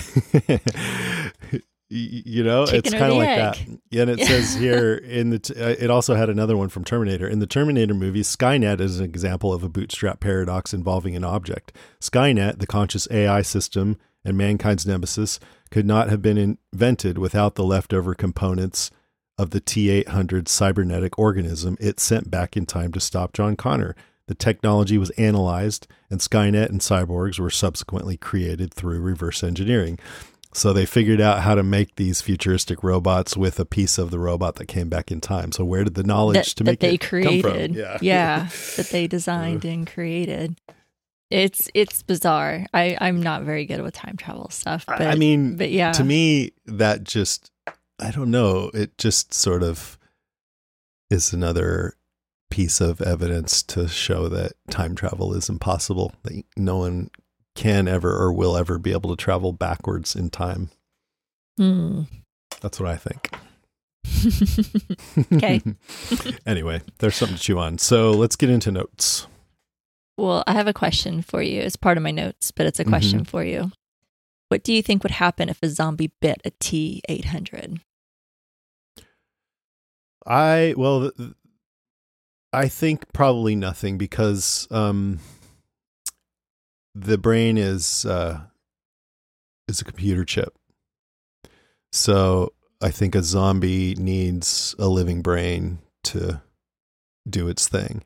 Speaker 1: It's kind of like that. And it says here it also had another one from Terminator. In the Terminator movie, Skynet is an example of a bootstrap paradox involving an object. Skynet, the conscious AI system and mankind's nemesis, could not have been invented without the leftover components of the T-800 cybernetic organism it sent back in time to stop John Connor. The technology was analyzed, and Skynet and cyborgs were subsequently created through reverse engineering. So they figured out how to make these futuristic robots with a piece of the robot that came back in time. So where did the knowledge
Speaker 3: that they
Speaker 1: created
Speaker 3: come from? Yeah, that they designed and created. It's bizarre. I'm not very good with time travel stuff. But, but yeah,
Speaker 1: to me, that just, I don't know. It just sort of is another piece of evidence to show that time travel is impossible, that no one can ever or will ever be able to travel backwards in time. That's what I think.
Speaker 3: Okay.
Speaker 1: Anyway, there's something to chew on. So let's get into notes.
Speaker 3: Well, I have a question for you. It's part of my notes, but it's a question for you. What do you think would happen if a zombie bit a T-800?
Speaker 1: I think probably nothing, because the brain is a computer chip. So I think a zombie needs a living brain to do its thing.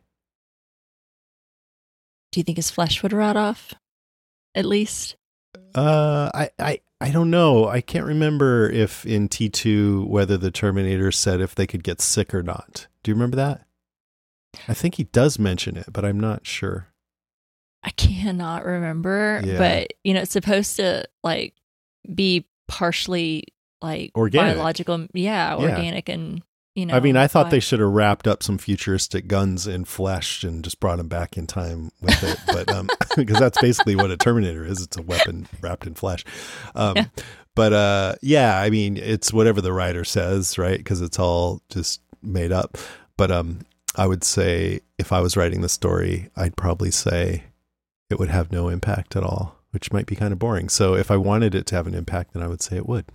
Speaker 3: Do you think his flesh would rot off? At least?
Speaker 1: I don't know. I can't remember if in T2 whether the Terminator said if they could get sick or not. Do you remember that? I think he does mention it, but I'm not sure.
Speaker 3: I cannot remember,
Speaker 1: Yeah.
Speaker 3: but it's supposed to like be partially like
Speaker 1: Organic.
Speaker 3: biological, organic, and
Speaker 1: I mean, I thought
Speaker 3: bi-
Speaker 1: they should have wrapped up some futuristic guns in flesh and just brought them back in time with it, but because that's basically what a Terminator is. It's a weapon wrapped in flesh. But I mean, it's whatever the writer says, right? Because it's all just made up. But I would say if I was writing the story, I'd probably say it would have no impact at all, which might be kind of boring. So if I wanted it to have an impact, then I would say it would.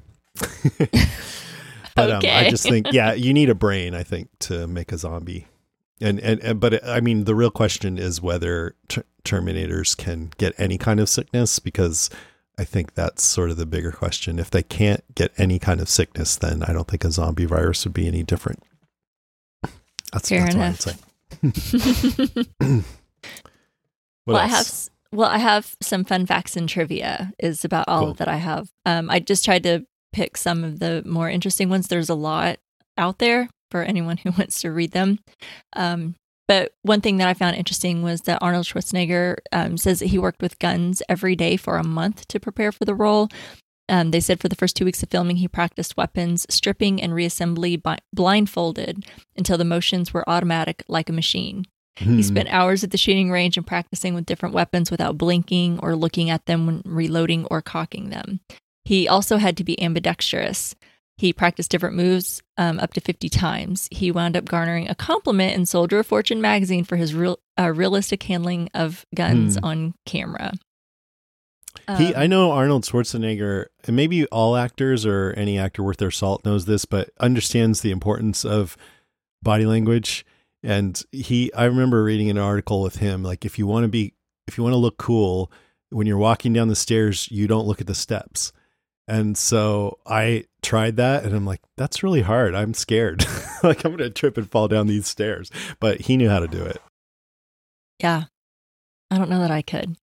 Speaker 1: But
Speaker 3: Okay.
Speaker 1: I just think, you need a brain, I think, to make a zombie. But I mean, the real question is whether Terminators can get any kind of sickness, because I think that's sort of the bigger question. If they can't get any kind of sickness, then I don't think a zombie virus would be any different. That's
Speaker 3: Fair
Speaker 1: what
Speaker 3: enough.
Speaker 1: I'd say. What else?
Speaker 3: I have some fun facts and trivia is about all
Speaker 1: Cool.
Speaker 3: that I have. I just tried to pick some of the more interesting ones. There's a lot out there for anyone who wants to read them. But one thing that I found interesting was that Arnold Schwarzenegger says that he worked with guns every day for a month to prepare for the role. They said for the first 2 weeks of filming, he practiced weapons, stripping and reassembly blindfolded until the motions were automatic like a machine. He spent hours at the shooting range and practicing with different weapons without blinking or looking at them when reloading or cocking them. He also had to be ambidextrous. He practiced different moves up to 50 times. He wound up garnering a compliment in Soldier of Fortune magazine for his realistic handling of guns on camera.
Speaker 1: I know Arnold Schwarzenegger, and maybe all actors or any actor worth their salt knows this, but understands the importance of body language. And I remember reading an article with him, like if you want to look cool, when you're walking down the stairs, you don't look at the steps. And so I tried that and I'm like, that's really hard. I'm scared. Like I'm going to trip and fall down these stairs, but he knew how to do it.
Speaker 3: Yeah. I don't know that I could.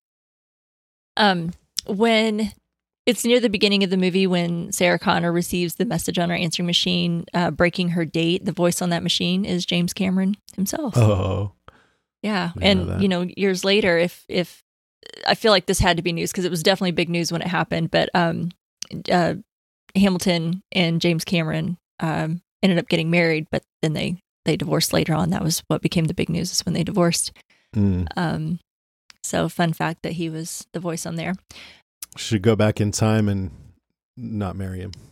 Speaker 3: When it's near the beginning of the movie, when Sarah Connor receives the message on her answering machine, breaking her date, the voice on that machine is James Cameron himself.
Speaker 1: Oh,
Speaker 3: yeah.
Speaker 1: I didn't know
Speaker 3: And,
Speaker 1: that.
Speaker 3: years later, if I feel like this had to be news because it was definitely big news when it happened, but Hamilton and James Cameron ended up getting married, but then they divorced later on. That was what became the big news, is when they divorced. So fun fact that he was the voice on there.
Speaker 1: Should go back in time and not marry him.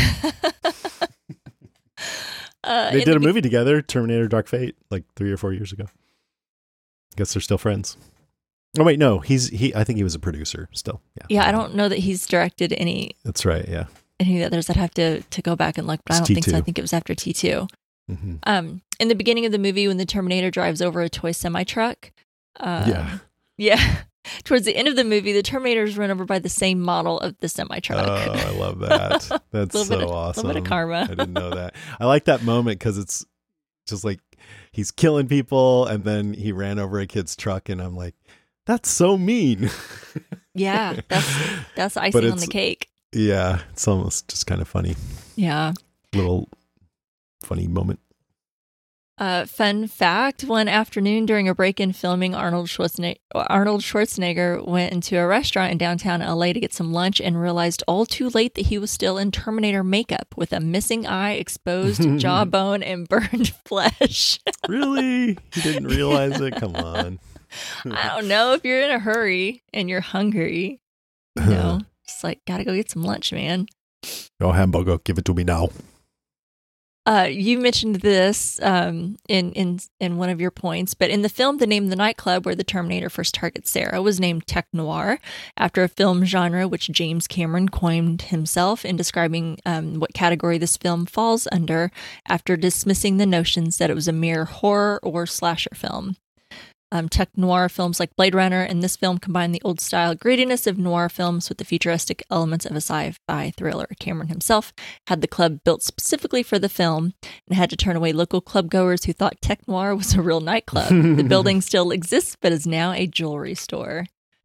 Speaker 1: They did a movie together, Terminator Dark Fate, like 3 or 4 years ago. Guess they're still friends. Oh wait, no, I think he was a producer still.
Speaker 3: Yeah, I don't know that he's directed any
Speaker 1: That's right, yeah.
Speaker 3: any others. I'd have to go back and look, but I
Speaker 1: It's
Speaker 3: don't think so.
Speaker 1: T2.
Speaker 3: I think it was after T2.
Speaker 1: Mm-hmm.
Speaker 3: In the beginning of the movie, when the Terminator drives over a toy semi-truck,
Speaker 1: Yeah.
Speaker 3: towards the end of the movie, the Terminator is run over by the same model of the semi-truck.
Speaker 1: Oh, I love that. That's so awesome.
Speaker 3: A little bit of karma.
Speaker 1: I didn't know that. I like that moment because it's just like he's killing people and then he ran over a kid's truck and I'm like, that's so mean.
Speaker 3: Yeah, that's icing on the cake.
Speaker 1: Yeah, it's almost just kind of funny.
Speaker 3: Yeah.
Speaker 1: Little funny moment.
Speaker 3: Fun fact, one afternoon during a break-in filming, Arnold Schwarzenegger went into a restaurant in downtown LA to get some lunch and realized all too late that he was still in Terminator makeup with a missing eye, exposed jawbone, and burned flesh.
Speaker 1: Really? He didn't realize it? Come on.
Speaker 3: I don't know, if you're in a hurry and you're hungry, just like, gotta go get some lunch, man.
Speaker 1: Your hamburger, give it to me now.
Speaker 3: You mentioned this in one of your points, but in the film, the name of the nightclub where the Terminator first targets Sarah was named Tech Noir, after a film genre which James Cameron coined himself in describing what category this film falls under, after dismissing the notions that it was a mere horror or slasher film. Tech noir films like Blade Runner and this film combine the old-style grittiness of noir films with the futuristic elements of a sci-fi thriller. Cameron himself had the club built specifically for the film and had to turn away local club-goers who thought Tech Noir was a real nightclub. The building still exists, but is now a jewelry store.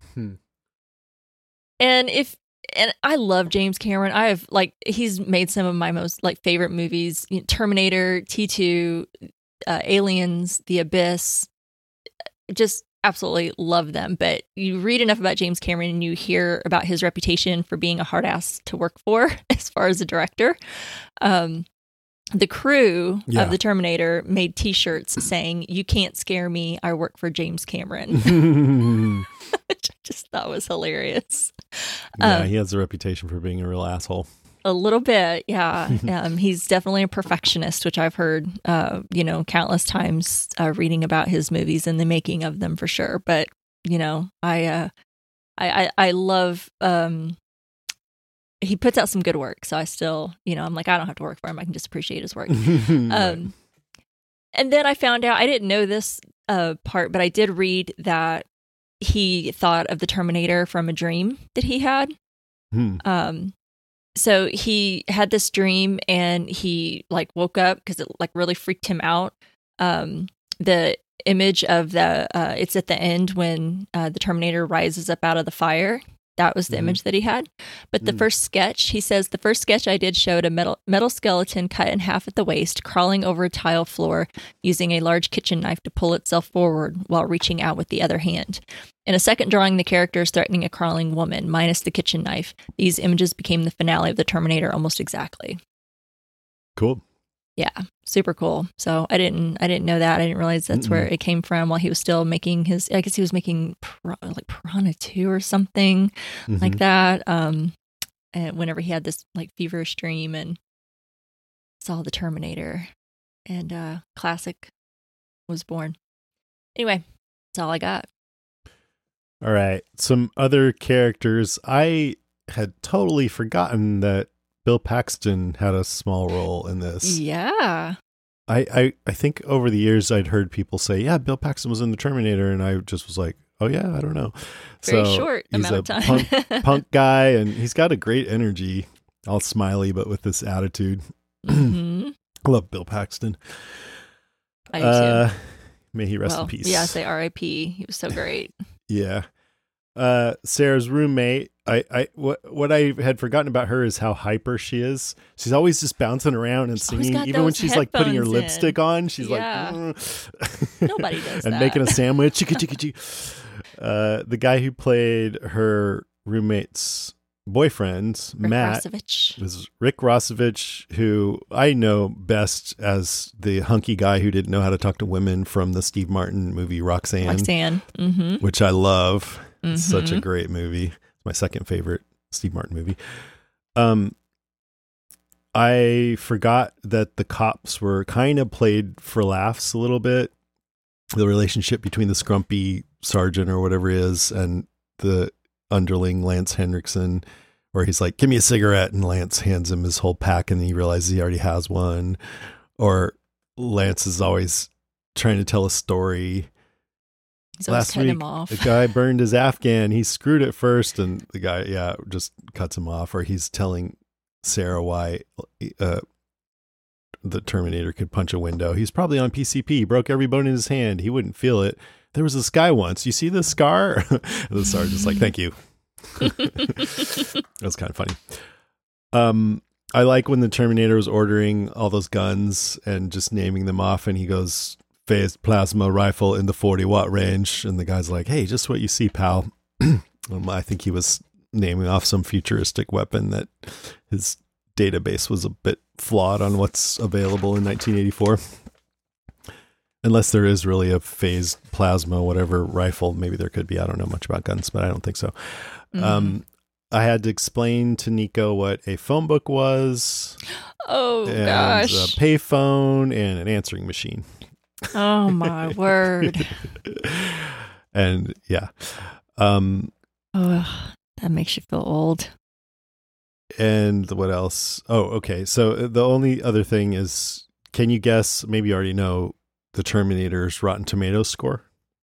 Speaker 3: And I love James Cameron. He's made some of my most favorite movies: Terminator, T2, Aliens, The Abyss. Just absolutely love them. But you read enough about James Cameron and you hear about his reputation for being a hard ass to work for as far as a director. The crew of the Terminator made t-shirts saying, "You can't scare me, I work for James Cameron." Which I just thought was hilarious.
Speaker 1: Yeah, he has a reputation for being a real asshole.
Speaker 3: A little bit, yeah. He's definitely a perfectionist, which I've heard, countless times reading about his movies and the making of them for sure. But I love. He puts out some good work, so I still, I'm like, I don't have to work for him. I can just appreciate his work. And then I found out, I didn't know this part, but I did read that he thought of the Terminator from a dream that he had. So he had this dream and he woke up because it really freaked him out. The image of it's at the end when the Terminator rises up out of the fire. That was the image that he had. But the first sketch, he says, the first sketch I did showed a metal skeleton cut in half at the waist, crawling over a tile floor, using a large kitchen knife to pull itself forward while reaching out with the other hand. In a second drawing, the character is threatening a crawling woman, minus the kitchen knife. These images became the finale of the Terminator almost exactly.
Speaker 1: Cool.
Speaker 3: Yeah, super cool. So I didn't know that. I didn't realize that's where it came from while he was still making his, I guess he was making Piranha 2 or something like that. And whenever he had this feverish dream and saw the Terminator and Classic was born. Anyway, that's all I got.
Speaker 1: All right. Some other characters. I had totally forgotten that Bill Paxton had a small role in this.
Speaker 3: Yeah.
Speaker 1: I think over the years I'd heard people say, yeah, Bill Paxton was in the Terminator, and I just was like, oh yeah, I don't know.
Speaker 3: Very short amount of time.
Speaker 1: He's a punk guy, and he's got a great energy, all smiley, but with this attitude. I love Bill Paxton.
Speaker 3: I do too.
Speaker 1: May he rest in peace.
Speaker 3: Yeah, say R.I.P. He was so great.
Speaker 1: Yeah. Sarah's roommate, what I had forgotten about her is how hyper she is. She's always just bouncing around and singing, even when she's putting her lipstick on. She's
Speaker 3: Nobody does that.
Speaker 1: And making a sandwich. The guy who played her roommate's boyfriend, Matt, was Rick Rossovich, who I know best as the hunky guy who didn't know how to talk to women from the Steve Martin movie Roxanne, which I love. It's such a great movie. It's my second favorite Steve Martin movie. I forgot that the cops were kind of played for laughs a little bit. The relationship between the scrumpy sergeant or whatever he is and the underling Lance Henriksen, where he's like, give me a cigarette, and Lance hands him his whole pack and he realizes he already has one. Or Lance is always trying to tell a story.
Speaker 3: He's
Speaker 1: Last week,
Speaker 3: him off.
Speaker 1: The guy burned his Afghan. He screwed it first, and the guy, just cuts him off. Or he's telling Sarah why the Terminator could punch a window. He's probably on PCP. He broke every bone in his hand. He wouldn't feel it. There was this guy once. You see this scar? And the sergeant's like, thank you. That was kind of funny. I like when the Terminator was ordering all those guns and just naming them off, and he goes, phased plasma rifle in the 40-watt range, and the guy's like, hey, just what you see, pal. I think he was naming off some futuristic weapon that his database was a bit flawed on what's available in 1984. Unless there is really a phased plasma whatever rifle, maybe there could be. I don't know much about guns, but I don't think so. I had to explain to Nico what a phone book was.
Speaker 3: Oh,
Speaker 1: and
Speaker 3: gosh.
Speaker 1: A payphone and an answering machine.
Speaker 3: Oh, my word.
Speaker 1: And yeah.
Speaker 3: Oh, that makes you feel old.
Speaker 1: And what else? Oh, okay. So the only other thing is, can you guess, maybe you already know, the Terminator's Rotten Tomatoes score?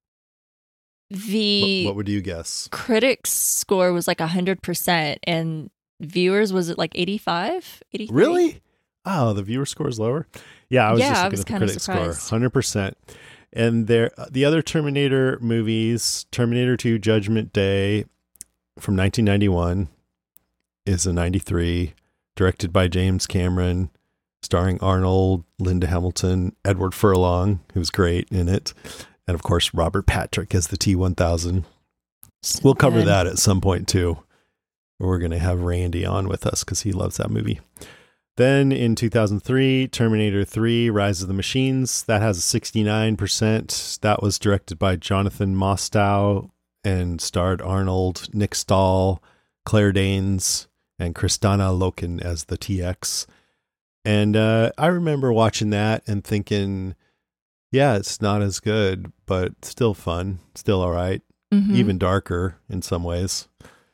Speaker 1: What would you guess?
Speaker 3: Critics' score was like 100%, and viewers, was it like 85? 83?
Speaker 1: Really? Oh, the viewer score is lower? Yeah, I was just looking at the critic score.
Speaker 3: Surprised.
Speaker 1: 100%. And the other Terminator movies, Terminator 2 Judgment Day from 1991 is a 93, directed by James Cameron, starring Arnold, Linda Hamilton, Edward Furlong, who's great in it, and of course Robert Patrick as the T-1000.
Speaker 3: So
Speaker 1: we'll cover
Speaker 3: good.
Speaker 1: that at some point too. We're going to have Randy on with us because he loves that movie. Then in 2003, Terminator 3, Rise of the Machines. That has a 69%. That was directed by Jonathan Mostow and starred Arnold, Nick Stahl, Claire Danes, and Kristana Loken as the TX. And I remember watching that and thinking, yeah, it's not as good, but still fun, still all right, even darker in some ways.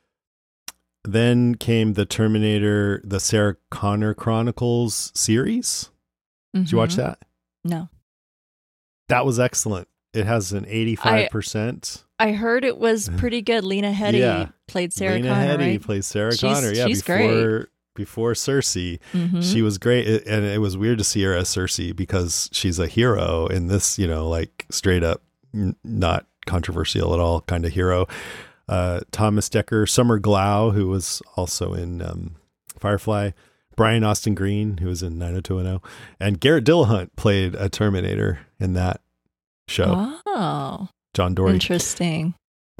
Speaker 1: Then came the Terminator, the Sarah Connor Chronicles series. Did you watch that?
Speaker 3: No.
Speaker 1: That was excellent. It has an 85%.
Speaker 3: I heard it was pretty good. Lena Headey played Sarah Connor,
Speaker 1: Lena Headey
Speaker 3: right?
Speaker 1: plays Sarah Connor. Yeah,
Speaker 3: she's great.
Speaker 1: Before Cersei, she was great. And it was weird to see her as Cersei because she's a hero in this, like straight up, not controversial at all kind of hero. Thomas Dekker, Summer Glau, who was also in Firefly, Brian Austin Green, who was in 90210, and Garrett Dillahunt played a Terminator in that show.
Speaker 3: Oh,
Speaker 1: John Dory.
Speaker 3: interesting.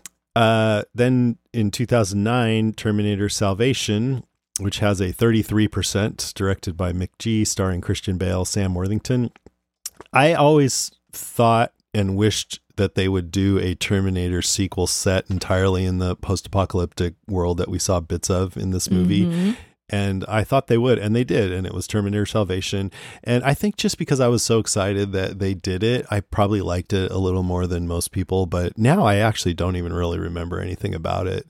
Speaker 1: Then in 2009, Terminator Salvation, which has a 33%, directed by Mick G, starring Christian Bale, Sam Worthington. I always thought and wished that they would do a Terminator sequel set entirely in the post-apocalyptic world that we saw bits of in this movie. And I thought they would, and they did. And it was Terminator Salvation. And I think just because I was so excited that they did it, I probably liked it a little more than most people. But now I actually don't even really remember anything about it.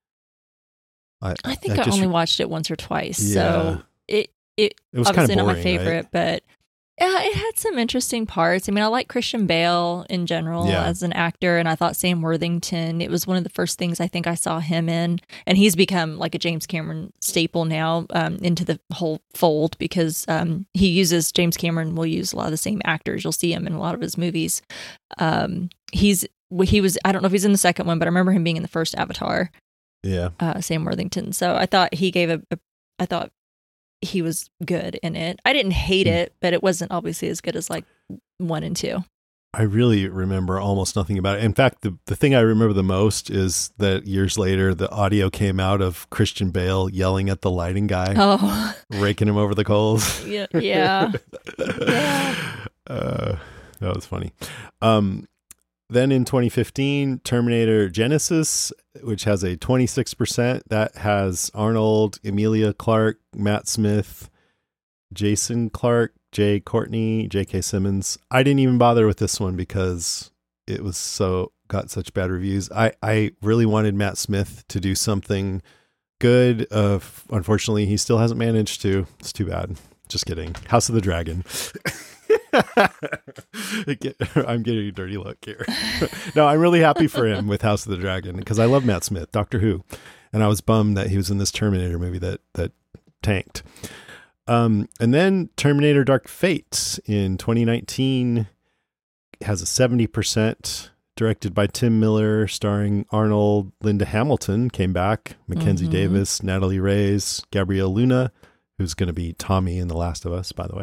Speaker 3: I think I only watched it once or twice.
Speaker 1: Yeah.
Speaker 3: So it
Speaker 1: was
Speaker 3: obviously
Speaker 1: kind of boring,
Speaker 3: not my favorite,
Speaker 1: right?
Speaker 3: but yeah, it had some interesting parts. I mean, I like Christian Bale in general as an actor, and I thought Sam Worthington, it was one of the first things I think I saw him in, and he's become like a James Cameron staple now into the whole fold because James Cameron will use a lot of the same actors. You'll see him in a lot of his movies. He was, I don't know if he's in the second one, but I remember him being in the first Avatar.
Speaker 1: Yeah.
Speaker 3: Sam Worthington. So I thought he gave I thought he was good in it. I didn't hate it, but it wasn't obviously as good as like 1 and 2.
Speaker 1: I really remember almost nothing about it. In fact, the thing I remember the most is that years later, the audio came out of Christian Bale yelling at the lighting guy, raking him over the coals.
Speaker 3: Yeah.
Speaker 1: That was funny. Then in 2015, Terminator Genesis, which has a 26%, that has Arnold, Emilia Clarke, Matt Smith, Jason Clarke, Jay Courtney, J.K. Simmons. I didn't even bother with this one because it was got such bad reviews. I really wanted Matt Smith to do something good. Unfortunately, he still hasn't managed to. It's too bad. Just kidding. House of the Dragon. I'm getting a dirty look here. No, I'm really happy for him with House of the Dragon because I love Matt Smith, Doctor Who, and I was bummed that he was in this Terminator movie that tanked. And then Terminator Dark Fate in 2019 has a 70%, directed by Tim Miller, starring Arnold, Linda Hamilton came back, Mackenzie Davis, Natalie Reyes, Gabrielle Luna, who's going to be Tommy in The Last of Us, by the way.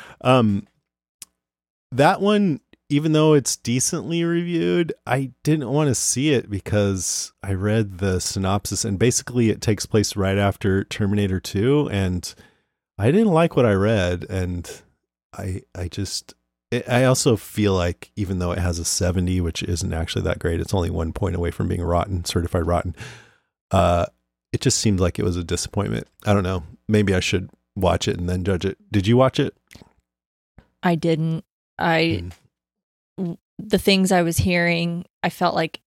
Speaker 1: That one, even though it's decently reviewed, I didn't want to see it because I read the synopsis and basically it takes place right after Terminator 2 and I didn't like what I read. And I also feel like even though it has a 70, which isn't actually that great, it's only 1 point away from being rotten, certified rotten. it just seemed like it was a disappointment. I don't know. Maybe I should watch it and then judge it. Did you watch it?
Speaker 3: I didn't. The things I was hearing, I felt like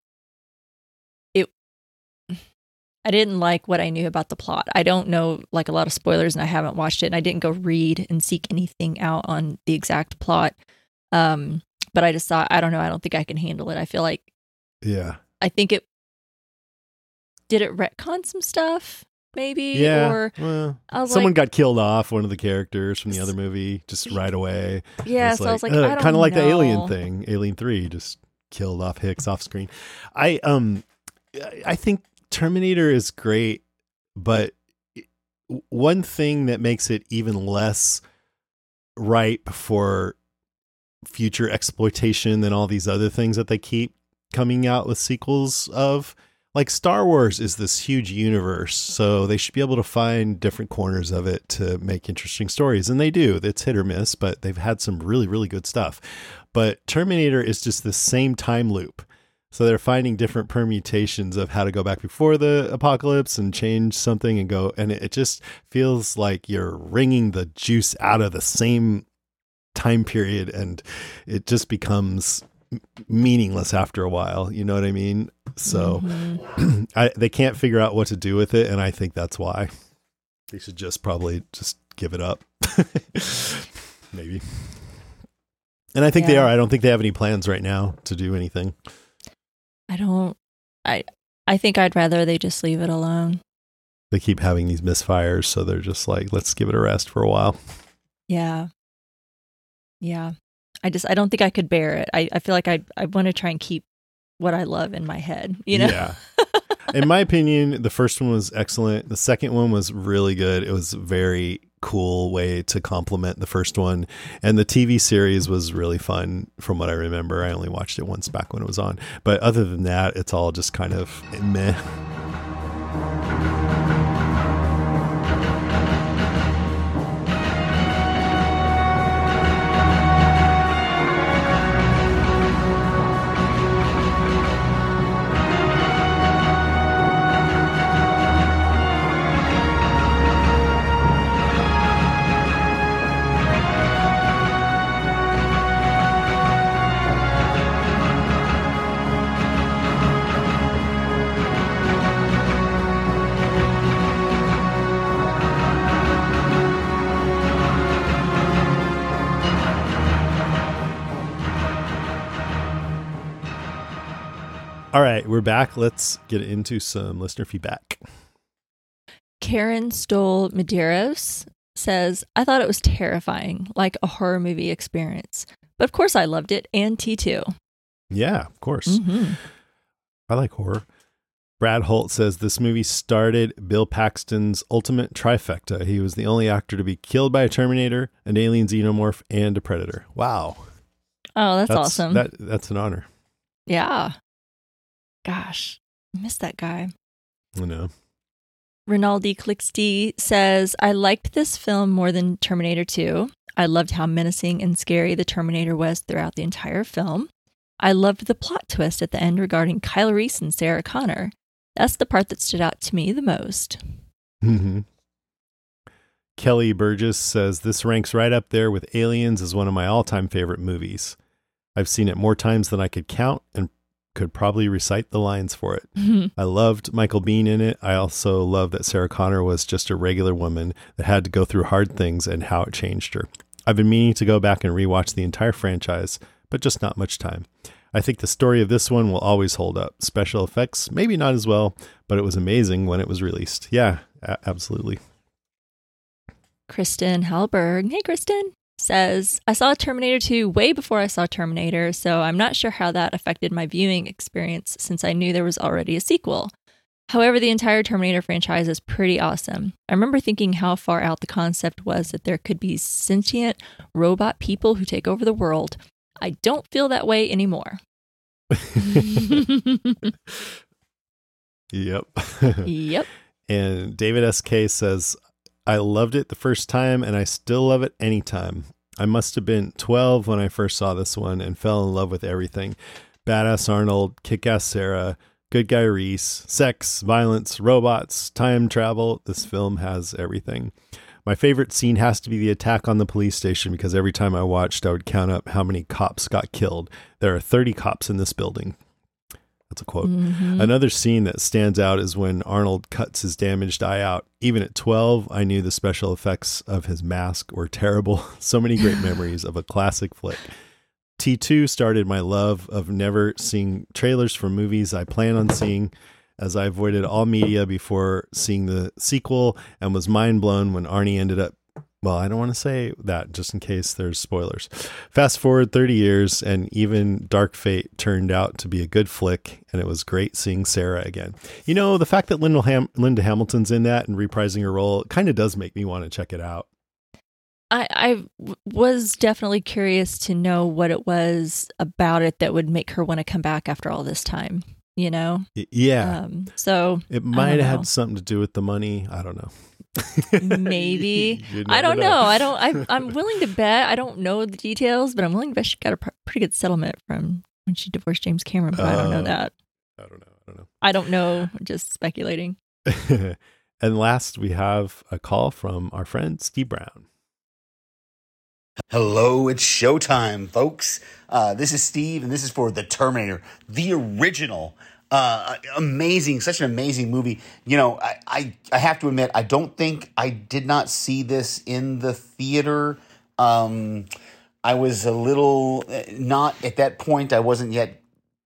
Speaker 3: I didn't like what I knew about the plot. I don't know like a lot of spoilers and I haven't watched it and I didn't go read and seek anything out on the exact plot. But I just thought, I don't know. I don't think I can handle it. I feel like, I think did it retcon some stuff maybe?
Speaker 1: Yeah.
Speaker 3: Or
Speaker 1: well, someone got killed off, one of the characters from the other movie, just right away.
Speaker 3: Yeah. So I was like, I don't know.
Speaker 1: Kind of like the Alien thing, Alien 3, just killed off Hicks off screen. I think Terminator is great, but one thing that makes it even less ripe for future exploitation than all these other things that they keep coming out with sequels of, like Star Wars is this huge universe, so they should be able to find different corners of it to make interesting stories, and they do. It's hit or miss, but they've had some really, really good stuff. But Terminator is just the same time loop. So they're finding different permutations of how to go back before the apocalypse and change something and go. And it just feels like you're wringing the juice out of the same time period. And it just becomes meaningless after a while. You know what I mean? So they can't figure out what to do with it. And I think that's why they should probably just give it up. Maybe. And I think they are. I don't think they have any plans right now to do anything.
Speaker 3: I think I'd rather they just leave it alone.
Speaker 1: They keep having these misfires, so they're just like, let's give it a rest for a while.
Speaker 3: Yeah. Yeah. I don't think I could bear it. I feel like I want to try and keep what I love in my head, you know?
Speaker 1: Yeah. In my opinion, the first one was excellent. The second one was really good. It was a very cool way to complement the first one. And the TV series was really fun from what I remember. I only watched it once back when it was on. But other than that, it's all just kind of meh. All right, we're back. Let's get into some listener feedback.
Speaker 3: Karen Stoll Medeiros says, I thought it was terrifying, like a horror movie experience. But of course I loved it, and T2.
Speaker 1: Yeah, of course. I like horror. Brad Holt says, this movie started Bill Paxton's ultimate trifecta. He was the only actor to be killed by a Terminator, an alien xenomorph, and a Predator. Wow.
Speaker 3: Oh, that's awesome.
Speaker 1: That's an honor.
Speaker 3: Yeah. Gosh, I miss that guy.
Speaker 1: I know.
Speaker 3: Rinaldi Clixty says, I liked this film more than Terminator 2. I loved how menacing and scary the Terminator was throughout the entire film. I loved the plot twist at the end regarding Kyle Reese and Sarah Connor. That's the part that stood out to me the most.
Speaker 1: Kelly Burgess says, this ranks right up there with Aliens as one of my all-time favorite movies. I've seen it more times than I could count and could probably recite the lines for it. I loved Michael Biehn in it. I also love that Sarah Connor was just a regular woman that had to go through hard things and how it changed her. I've been meaning to go back and rewatch the entire franchise, but just not much time. I think the story of this one will always hold up. Special effects, maybe not as well, but it was amazing when it was released. Yeah, absolutely.
Speaker 3: Kristen Hallberg, hey Kristen, says, I saw Terminator 2 way before I saw Terminator, so I'm not sure how that affected my viewing experience since I knew there was already a sequel. However, the entire Terminator franchise is pretty awesome. I remember thinking how far out the concept was that there could be sentient robot people who take over the world. I don't feel that way anymore.
Speaker 1: Yep.
Speaker 3: Yep.
Speaker 1: And David SK says, I loved it the first time and I still love it anytime. I must have been 12 when I first saw this one and fell in love with everything. Badass Arnold, kick-ass Sarah, Good Guy Reese, sex, violence, robots, time travel. This film has everything. My favorite scene has to be the attack on the police station, because every time I watched, I would count up how many cops got killed. There are 30 cops in this building. That's a quote. Another scene that stands out is when Arnold cuts his damaged eye out. Even at 12, I knew the special effects of his mask were terrible. So many great memories of a classic flick. T2 started my love of never seeing trailers for movies I plan on seeing, as I avoided all media before seeing the sequel and was mind blown when Arnie ended up. Well, I don't want to say that just in case there's spoilers. Fast forward 30 years and even Dark Fate turned out to be a good flick, and it was great seeing Sarah again. You know, the fact that Linda Hamilton's in that and reprising her role kind of does make me want to check it out.
Speaker 3: I was definitely curious to know what it was about it that would make her want to come back after all this time, you know?
Speaker 1: Yeah.
Speaker 3: So
Speaker 1: it might have had something to do with the money. I don't know.
Speaker 3: Maybe. I don't know. I'm willing to bet. I don't know the details, but I'm willing to bet she got a pretty good settlement from when she divorced James Cameron. But I don't know that. I don't know. Just speculating.
Speaker 1: And last, we have a call from our friend Steve Brown.
Speaker 4: Hello, it's showtime, folks. This is Steve, and this is for The Terminator, the original. Amazing, such an amazing movie. You know, I have to admit, I don't think I did not see this in the theater. I was a little not at that point. I wasn't yet,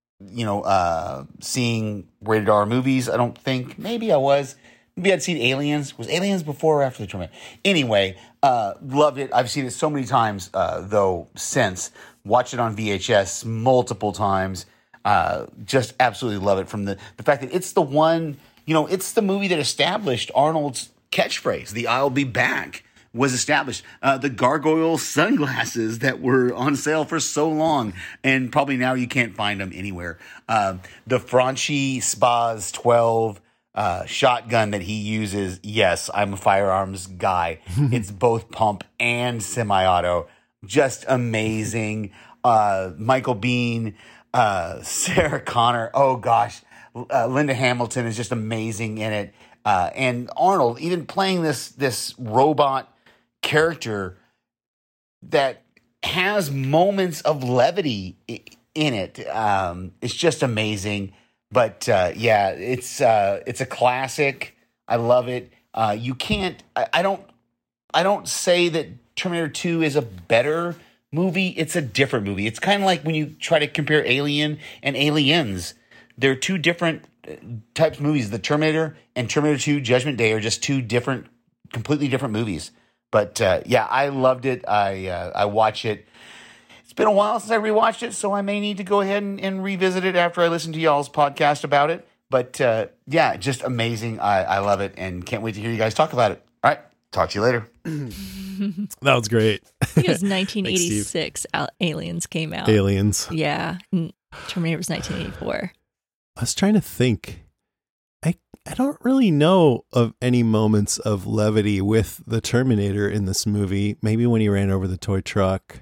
Speaker 4: seeing rated R movies. I don't think. Maybe I was. Maybe I'd seen Aliens. Was Aliens before or after The Terminator? Anyway, loved it. I've seen it so many times, though, since. Watched it on VHS multiple times. Just absolutely love it, from the fact that it's the one, it's the movie that established Arnold's catchphrase, the "I'll be back," was established. The gargoyle sunglasses that were on sale for so long, and probably now you can't find them anywhere. The Franchi Spaz 12 shotgun that he uses. Yes, I'm a firearms guy. It's both pump and semi-auto. Just amazing. Michael Biehn, Sarah Connor. Oh gosh, Linda Hamilton is just amazing in it. And Arnold, even playing this robot character that has moments of levity in it. It's just amazing. But yeah, it's a classic. I love it. You can't. I don't say that Terminator 2 is a better movie. It's a different movie. It's kind of like when you try to compare Alien and Aliens. They're two different types of movies. The Terminator and Terminator 2 Judgment Day are just two different, completely different movies. But yeah, I loved it. I watch it. It's been a while since I rewatched it, so I may need to go ahead and revisit it after I listen to y'all's podcast about it. But yeah, just amazing. I love it and can't wait to hear you guys talk about it. All right, talk to you later.
Speaker 1: That was great.
Speaker 3: I think it was 1986 Aliens came out.
Speaker 1: Aliens.
Speaker 3: Yeah. Terminator was 1984.
Speaker 1: I was trying to think. I don't really know of any moments of levity with the Terminator in this movie. Maybe when he ran over the toy truck.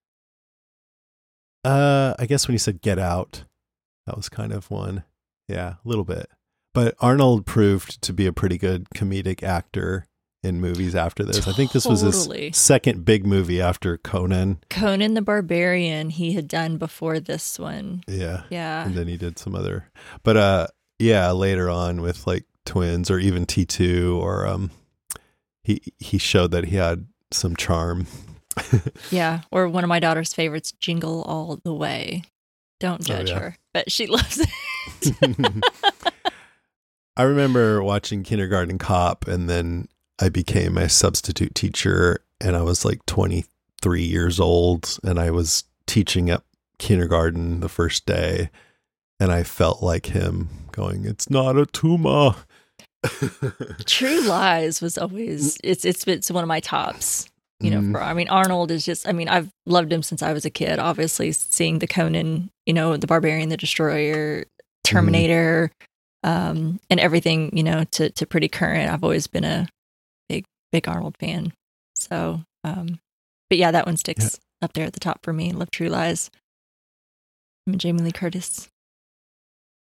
Speaker 1: I guess when he said "get out," that was kind of one. Yeah, a little bit. But Arnold proved to be a pretty good comedic actor in movies after this. I think this was his second big movie after Conan.
Speaker 3: Conan the Barbarian he had done before this one.
Speaker 1: Yeah.
Speaker 3: Yeah.
Speaker 1: And then he did some other. But yeah, later on with like Twins or even T2 or he showed that he had some charm.
Speaker 3: Yeah, or one of my daughter's favorites, Jingle All the Way. Don't judge her, but she loves it.
Speaker 1: I remember watching Kindergarten Cop, and then I became a substitute teacher, and I was like 23 years old, and I was teaching at kindergarten the first day, and I felt like him going, "It's not a tumor."
Speaker 3: True Lies was always it's one of my tops. Arnold is just, I've loved him since I was a kid, obviously seeing the Conan, the Barbarian, the Destroyer, Terminator, and everything, to pretty current. I've always been a big Arnold fan. So, but yeah, that one sticks up there at the top for me. Love True Lies. I'm a Jamie Lee Curtis.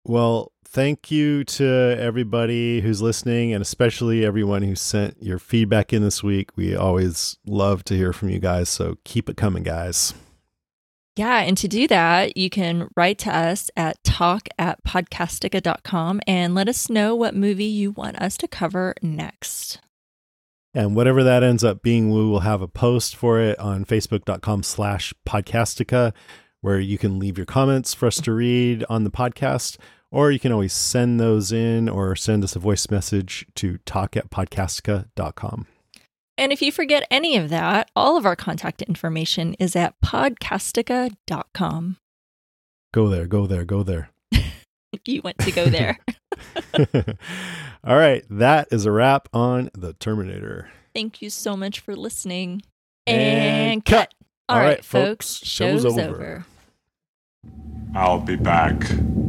Speaker 1: Well, thank you to everybody who's listening, and especially everyone who sent your feedback in this week. We always love to hear from you guys, so keep it coming, guys.
Speaker 3: Yeah, and to do that, you can write to us at talk@podcastica.com and let us know what movie you want us to cover next.
Speaker 1: And whatever that ends up being, we will have a post for it on facebook.com/podcastica, where you can leave your comments for us to read on the podcast, or you can always send those in or send us a voice message to talk@podcastica.com.
Speaker 3: And if you forget any of that, all of our contact information is at podcastica.com.
Speaker 1: Go there, go there, go there.
Speaker 3: You want to go there.
Speaker 1: All right, that is a wrap on The Terminator.
Speaker 3: Thank you so much for listening.
Speaker 1: And cut.
Speaker 3: All right, folks, show's over.
Speaker 5: I'll be back.